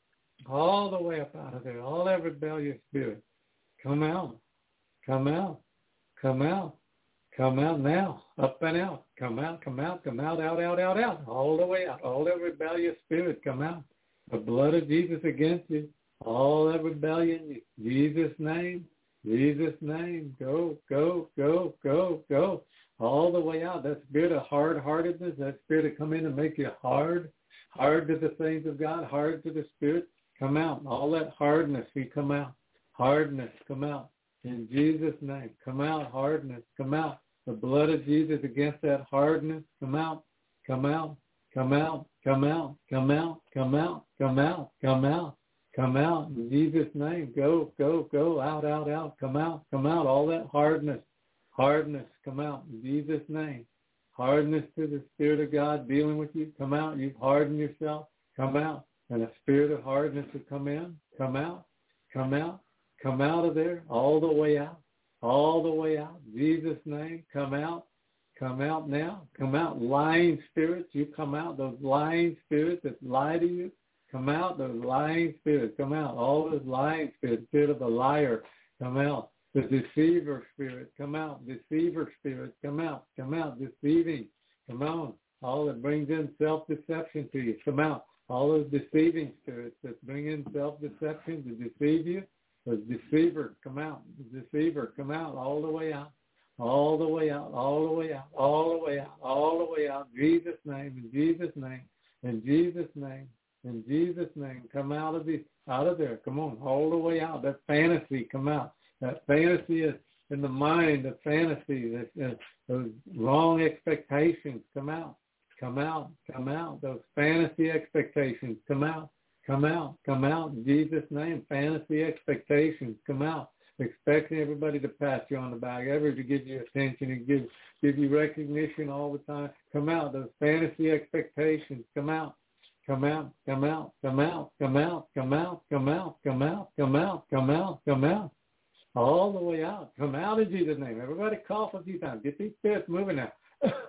All the way up out of there. All that rebellious spirit. Come out. Come out. Come out. Come out now. Up and out. Come out, come out, come out, out, out, out, out. All the way out. All that rebellious spirit, come out. The blood of Jesus against you. All that rebellion, Jesus' name. Jesus' name, go, go, go, go, go, all the way out. That spirit of hard-heartedness, that spirit of come in and make you hard, hard to the things of God, hard to the Spirit, come out. All that hardness, you come out. Hardness, come out. In Jesus' name, come out. Hardness, come out. The blood of Jesus against that hardness, come out, come out, come out, come out, come out, come out, come out, come out. Come out in Jesus' name. Go, go, go, out, out, out. Come out, come out. All that hardness, hardness, come out in Jesus' name. Hardness to the Spirit of God dealing with you. Come out. You've hardened yourself. Come out. And a spirit of hardness will come in. Come out. Come out. Come out of there. All the way out. All the way out. In Jesus' name. Come out. Come out now. Come out. Lying spirits. You come out. Those lying spirits that lie to you. Come out, those lying spirits, come out. All those lying spirits, spirit of a liar, come out. The deceiver spirit, come out. Deceiver spirit, come out. Come out, deceiving, come on. All that brings in self-deception to you, come out. All those deceiving spirits that bring in self-deception to deceive you, the deceiver, come out. The deceiver, come out, all the way out. All the way out, all the way out, all the way out, all the way out. In Jesus' name, in Jesus' name, in Jesus' name. In Jesus' name, come out of the out of there. Come on, all the way out. That fantasy, come out. That fantasy is in the mind, the fantasy, that, uh, those wrong expectations, come out. Come out, come out. Those fantasy expectations, come out. Come out, come out. In Jesus' name, fantasy expectations, come out. Expecting everybody to pat you on the back, everybody to give you attention and give give you recognition all the time. Come out. Those fantasy expectations, come out. Come out, come out, come out, come out, come out, come out, come out, come out, come out, come out. All the way out. Come out in Jesus' name. Everybody cough a few times. Get these spirits moving now.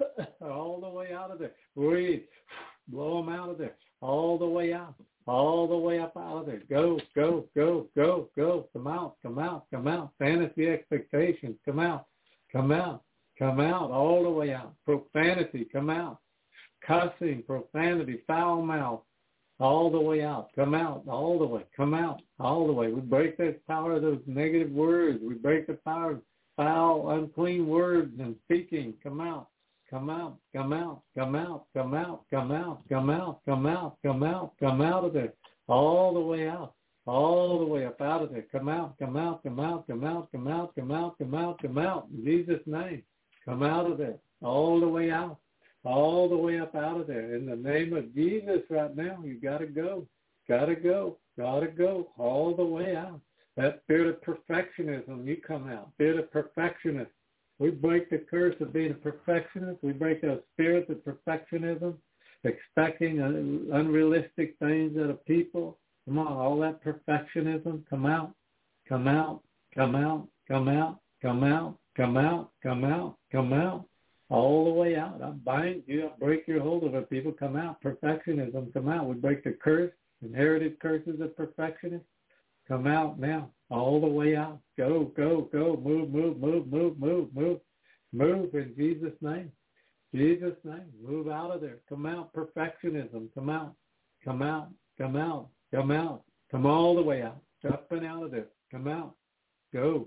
All the way out of there. Breathe. Blow them out of there. All the way out. All the way up out of there. Go, go, go, go, go. Come out, come out, come out. Fantasy expectations. Come out, come out, come out. All the way out. Profanity. Come out. Cussing, profanity, foul mouth, all the way out. Come out, all the way. Come out, all the way. We break the power of those negative words. We break the power of foul, unclean words and speaking. Come out, come out, come out, come out, come out, come out, come out, come out, come out, come out of there. All the way out, all the way up out of there. Come out, come out, come out, come out, come out, come out, come out, come out. In Jesus' name, come out of there, all the way out. All the way up out of there. In the name of Jesus right now, you got to go. Got to go. Got to go. All the way out. That spirit of perfectionism, you come out. Spirit of perfectionist. We break the curse of being a perfectionist. We break those spirits of perfectionism, expecting unrealistic things out of people. Come on, all that perfectionism, come out. Come out. Come out. Come out. Come out. Come out. Come out. Come out. All the way out. I bind you. I break your hold of it. People come out. Perfectionism, come out. We break the curse, inherited curses of perfectionists. Come out now. All the way out. Go, go, go. Move, move, move, move, move, move. Move in Jesus' name. Jesus' name. Move out of there. Come out. Perfectionism. Come out. Come out. Come out. Come out. Come all the way out. Up and out of there. Come out. Go.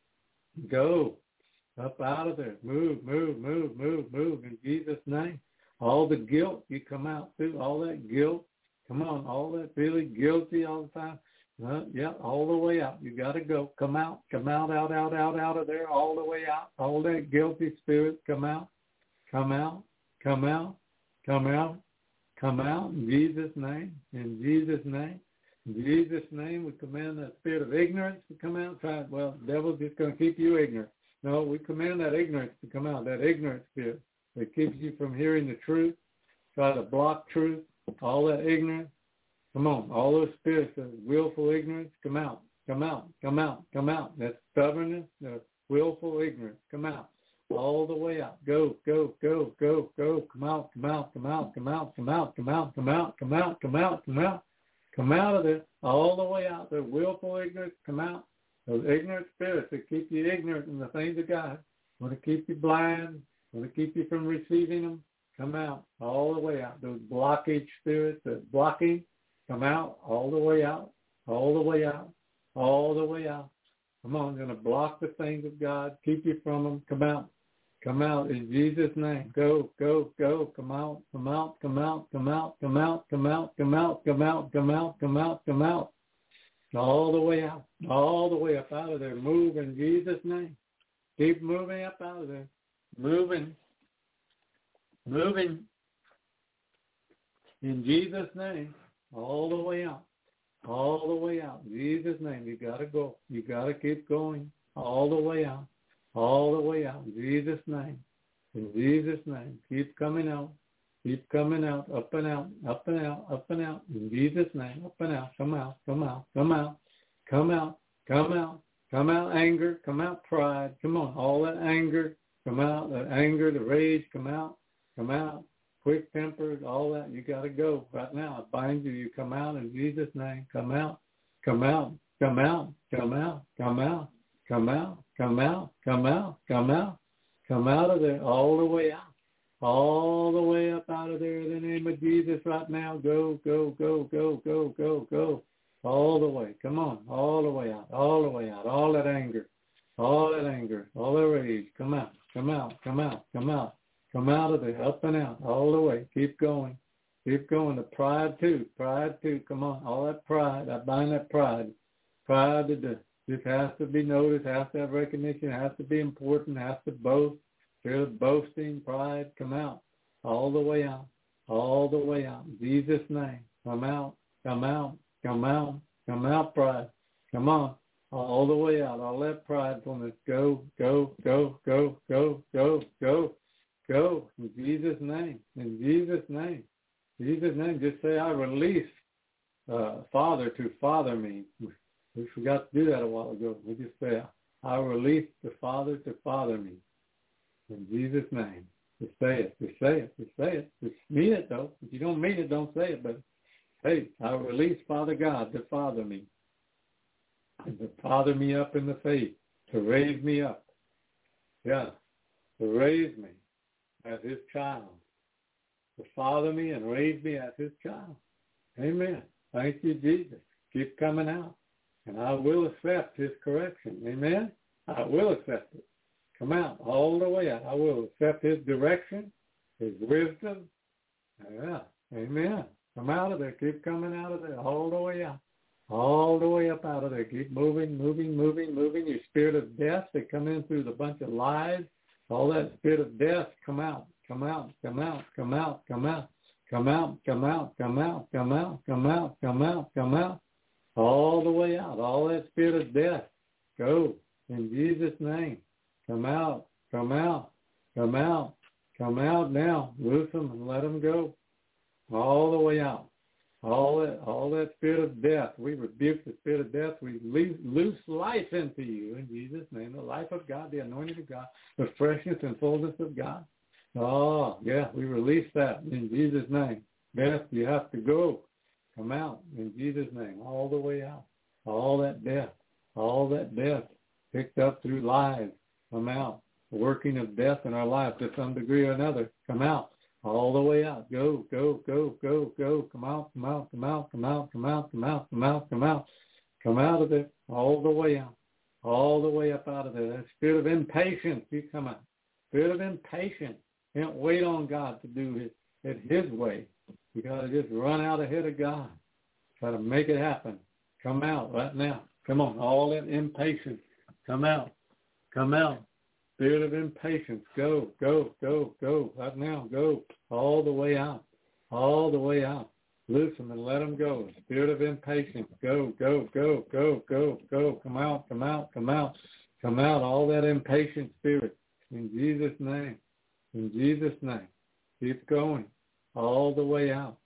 Go. Up out of there. Move, move, move, move, move in Jesus' name. All the guilt, you come out too. All that guilt. Come on. All that feeling guilty all the time. Uh, yeah, all the way out. You got to go. Come out. Come out, out, out, out, out of there. All the way out. All that guilty spirit, come out. Come out. Come out. Come out. Come out in Jesus' name. In Jesus' name. In Jesus' name, we command that spirit of ignorance to come out. Try, well, the devil's just going to keep you ignorant. No, we command that ignorance to come out, that ignorant spirit that keeps you from hearing the truth, try to block truth, All that ignorance, come on. All those spirits of willful ignorance, come out, come out, come out, come out. That stubbornness, the willful ignorance, come out. All the way out. Go, go, go, go, go. Come out, come out, come out, come out, come out, come out, come out, come out, come out, come out. Come out of there. All the way out. The willful ignorance, come out. Those ignorant spirits that keep you ignorant in the things of God, want to keep you blind, want to keep you from receiving them, come out. All the way out. Those blockage spirits that blocking, come out. All the way out. All the way out. All the way out. Come on, going to block the things of God, keep you from them. Come out. Come out in Jesus' name. Go, go, go. Come out, come out, come out, come out, come out, come out, come out, come out, come out, come out, come out. All the way out, all the way up out of there. Move in Jesus' name. Keep moving up out of there. Moving, moving in Jesus' name. All the way out, all the way out. In Jesus' name. You got to go. You got to keep going all the way out. All the way out. In Jesus' name. In Jesus' name. Keep coming out. Keep coming out. Up and out. Up and out. Up and out. In Jesus' name. Up and out. Come out. Come out. Come out. Come out. Come out. Come out anger. Come out pride. Come on. All that anger. Come out. That anger, the rage. Come out. Come out. Quick tempered. All that. You got to go right now. I bind you. You come out in Jesus' name. Come out. Come out. Come out. Come out. Come out. Come out, come out, come out, come out, come out of there, all the way out, all the way up out of there in the name of Jesus right now. Go, go, go, go, go, go, go, all the way. Come on, all the way out, all the way out, all that anger, all that anger, all that rage. Come out, come out, come out, come out, come out of there, up and out, all the way. Keep going, keep going. The pride too, pride too. Come on, all that pride. I bind that pride, pride to do. This has to be noticed, has to have recognition, has to be important, has to boast. Spirit of boasting, pride, come out. All the way out. All the way out. In Jesus' name. Come out. Come out. Come out. Come out, pride. Come on. All the way out. All that pridefulness. Go, go, go, go, go, go, go, go. In Jesus' name. In Jesus' name. In Jesus' name. Just say, I release uh, Father to father me. We forgot to do that a while ago. We just say, I release the Father to father me. In Jesus' name. Just say it. Just say it. Just say it. Just mean it, though. If you don't mean it, don't say it. But, hey, I release Father God to father me. And to father me up in the faith. To raise me up. Yeah. To raise me as his child. To father me and raise me as his child. Amen. Thank you, Jesus. Keep coming out. And I will accept his correction. Amen? I will accept it. Come out all the way out. I will accept his direction, his wisdom. Yeah. Amen. Come out of there. Keep coming out of there all the way out. All the way up out of there. Keep moving, moving, moving, moving. Your spirit of death that come in through the bunch of lies. All that spirit of death, come out. Come out. Come out. Come out. Come out. Come out. Come out. Come out. Come out. Come out. Come out. Come out. All the way out, all that spirit of death, go in Jesus' name. Come out, come out, come out, come out now. Loose them and let them go. All the way out. All that, all that spirit of death. We rebuke the spirit of death. We loose life into you in Jesus' name. The life of God, the anointing of God, the freshness and fullness of God. Oh, yeah, we release that in Jesus' name. Death, you have to go. Come out in Jesus' name, all the way out. All that death, all that death picked up through lies, come out. The working of death in our life to some degree or another, come out. All the way out. Go, go, go, go, go. Come out, come out, come out, come out, come out, come out, come out, come out. Come out of it all the way out. All the way up out of there. That spirit of impatience, you come out. Spirit of impatience. Can't wait on God to do it, it his way. You got to just run out ahead of God. Try to make it happen. Come out right now. Come on. All that impatience. Come out. Come out. Spirit of impatience. Go, go, go, go. Right now. Go. All the way out. All the way out. Loose them and let them go. Spirit of impatience. Go, go, go, go, go, go. Come out, come out, come out. Come out. All that impatient spirit. In Jesus' name. In Jesus' name. Keep going. All the way out.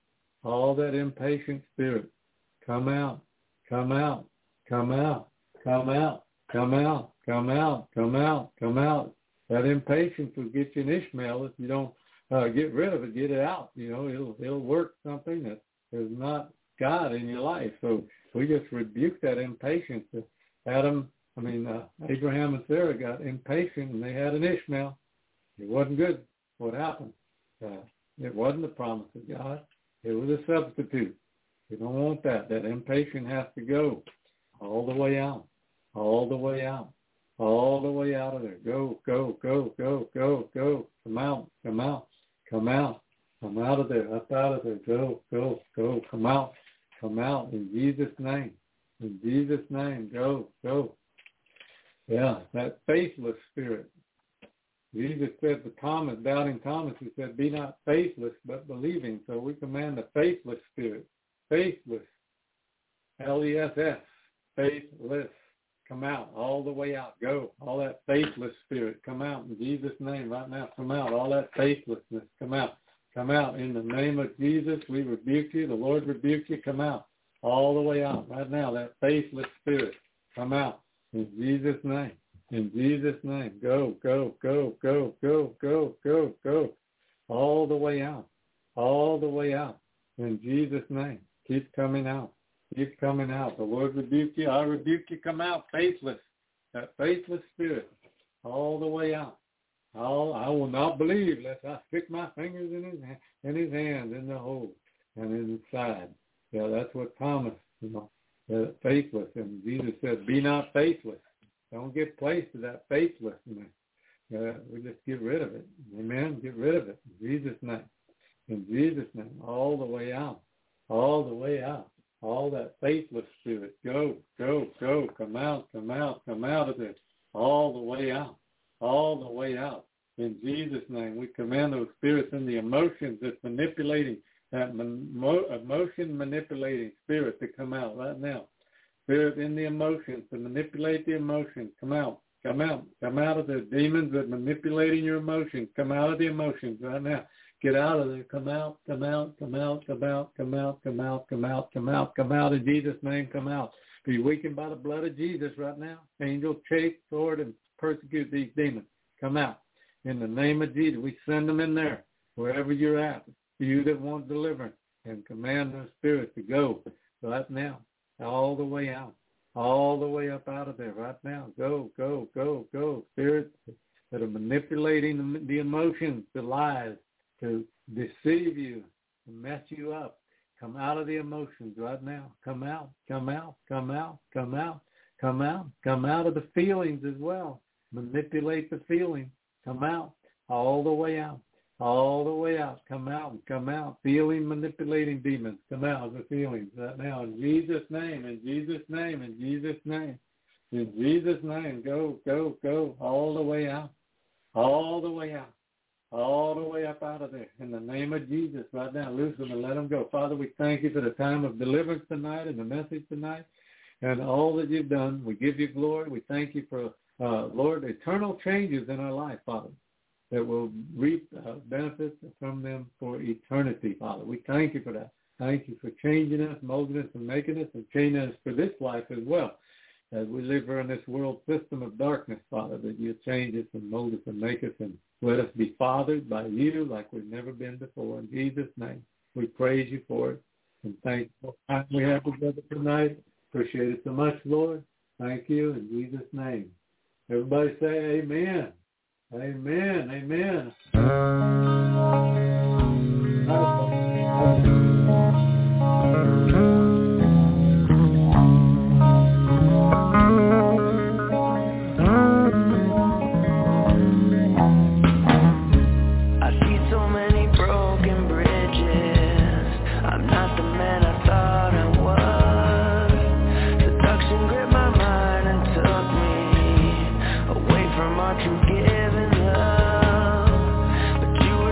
All that impatient spirit, come out, come out, come out, come out, come out, come out, come out, come out. That impatience will get you an Ishmael if you don't uh, get rid of it, get it out. You know, it'll it'll work something that is not God in your life. So we just rebuke that impatience. Adam, I mean, uh, Abraham and Sarah got impatient and they had an Ishmael. It wasn't good. What happened? Uh, it wasn't the promise of God. It was a substitute. You don't want that. That impatience has to go all the way out, all the way out, all the way out of there. Go, go, go, go, go, go. Come out, come out, come out, come out of there, up out of there. Go, go, go, come out, come out in Jesus' name. In Jesus' name, go, go. Yeah, that faithless spirit. Jesus said to Thomas, doubting Thomas, he said, be not faithless, but believing. So we command the faithless spirit. Faithless. L E S S. Faithless. Come out. All the way out. Go. All that faithless spirit. Come out in Jesus' name right now. Come out. All that faithlessness. Come out. Come out. In the name of Jesus, we rebuke you. The Lord rebuke you. Come out. All the way out right now. That faithless spirit. Come out. In Jesus' name. In Jesus' name, go, go, go, go, go, go, go, go, all the way out, all the way out. In Jesus' name, keep coming out, keep coming out. The Lord rebuke you, I rebuke you, come out, faithless, that faithless spirit, all the way out. I'll, I will not believe unless I stick my fingers in his in his hands, in the hole, and in the side. Yeah, that's what Thomas, you know, uh, faithless. And Jesus said, be not faithless. Don't give place to that faithlessness. Uh, we just get rid of it. Amen? Get rid of it. In Jesus' name. In Jesus' name. All the way out. All the way out. All that faithless spirit. Go, go, go. Come out, come out, come out of this. All the way out. All the way out. In Jesus' name, we command those spirits in the emotions that's manipulating, that emotion manipulating spirit to come out right now. Spirit in the emotions, to manipulate the emotions. Come out. Come out. Come out of the demons that are manipulating your emotions. Come out of the emotions right now. Get out of there. Come out. Come out. Come out. Come out. Come out. Come out. Come out. Come out. Come out. In Jesus' name, come out. Be weakened by the blood of Jesus right now. Angel, chase, sword, and persecute these demons. Come out. In the name of Jesus, we send them in there, wherever you're at. You that want deliverance, and command those spirits to go right now. All the way out, all the way up out of there right now. Go, go, go, go. Spirits that are manipulating the emotions, the lies, to deceive you, to mess you up. Come out of the emotions right now. Come out, come out, come out, come out, come out. Come out of the feelings as well. Manipulate the feelings. Come out, all the way out. All the way out. Come out and come out. Feeling manipulating demons. Come out of the feelings right now. In Jesus' name. In Jesus' name. In Jesus' name. In Jesus' name. Go, go, go. All the way out. All the way out. All the way up out of there. In the name of Jesus right now. Loose them and let them go. Father, we thank you for the time of deliverance tonight and the message tonight and all that you've done. We give you glory. We thank you for, uh, Lord, eternal changes in our life, Father, that will reap uh, benefits from them for eternity, Father. We thank you for that. Thank you for changing us, molding us, and making us, and changing us for this life as well. As we live here in this world system of darkness, Father, that you change us and mold us and make us and let us be fathered by you like we've never been before. In Jesus' name, we praise you for it. And thank you for the time we have together tonight. Appreciate it so much, Lord. Thank you in Jesus' name. Everybody say amen. Amen. Amen. From our true giving love, but you were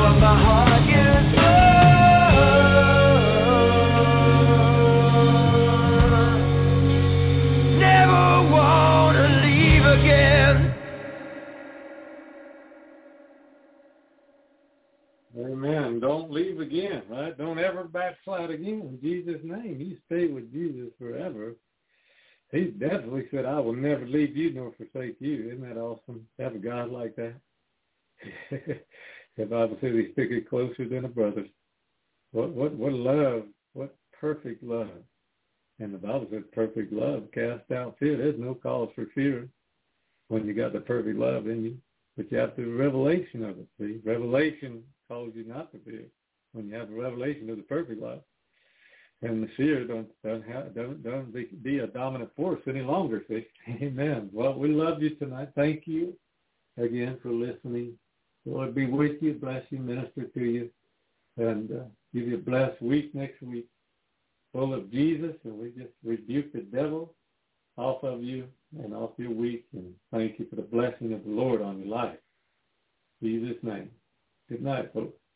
of my heart years gone. Never wanna leave again. Amen. Don't leave again, right? Don't ever backslide again in Jesus' name. You stay with Jesus forever. He definitely said, I will never leave you nor forsake you. Isn't that awesome? To have a God like that? The Bible says he's sticking closer than a brother. What what what love, what perfect love. And the Bible says perfect love casts out fear. There's no cause for fear when you got the perfect love in you. But you have the revelation of it, see? Revelation calls you not to fear when you have a revelation of the perfect love. And the fear don't don't have, don't don't be, be a dominant force any longer. See, amen. Well, we love you tonight. Thank you again for listening. The Lord be with you, bless you, minister to you, and uh, give you a blessed week next week, full of Jesus. And we just rebuke the devil off of you and off your week. And thank you for the blessing of the Lord on your life. In Jesus' name. Good night, folks.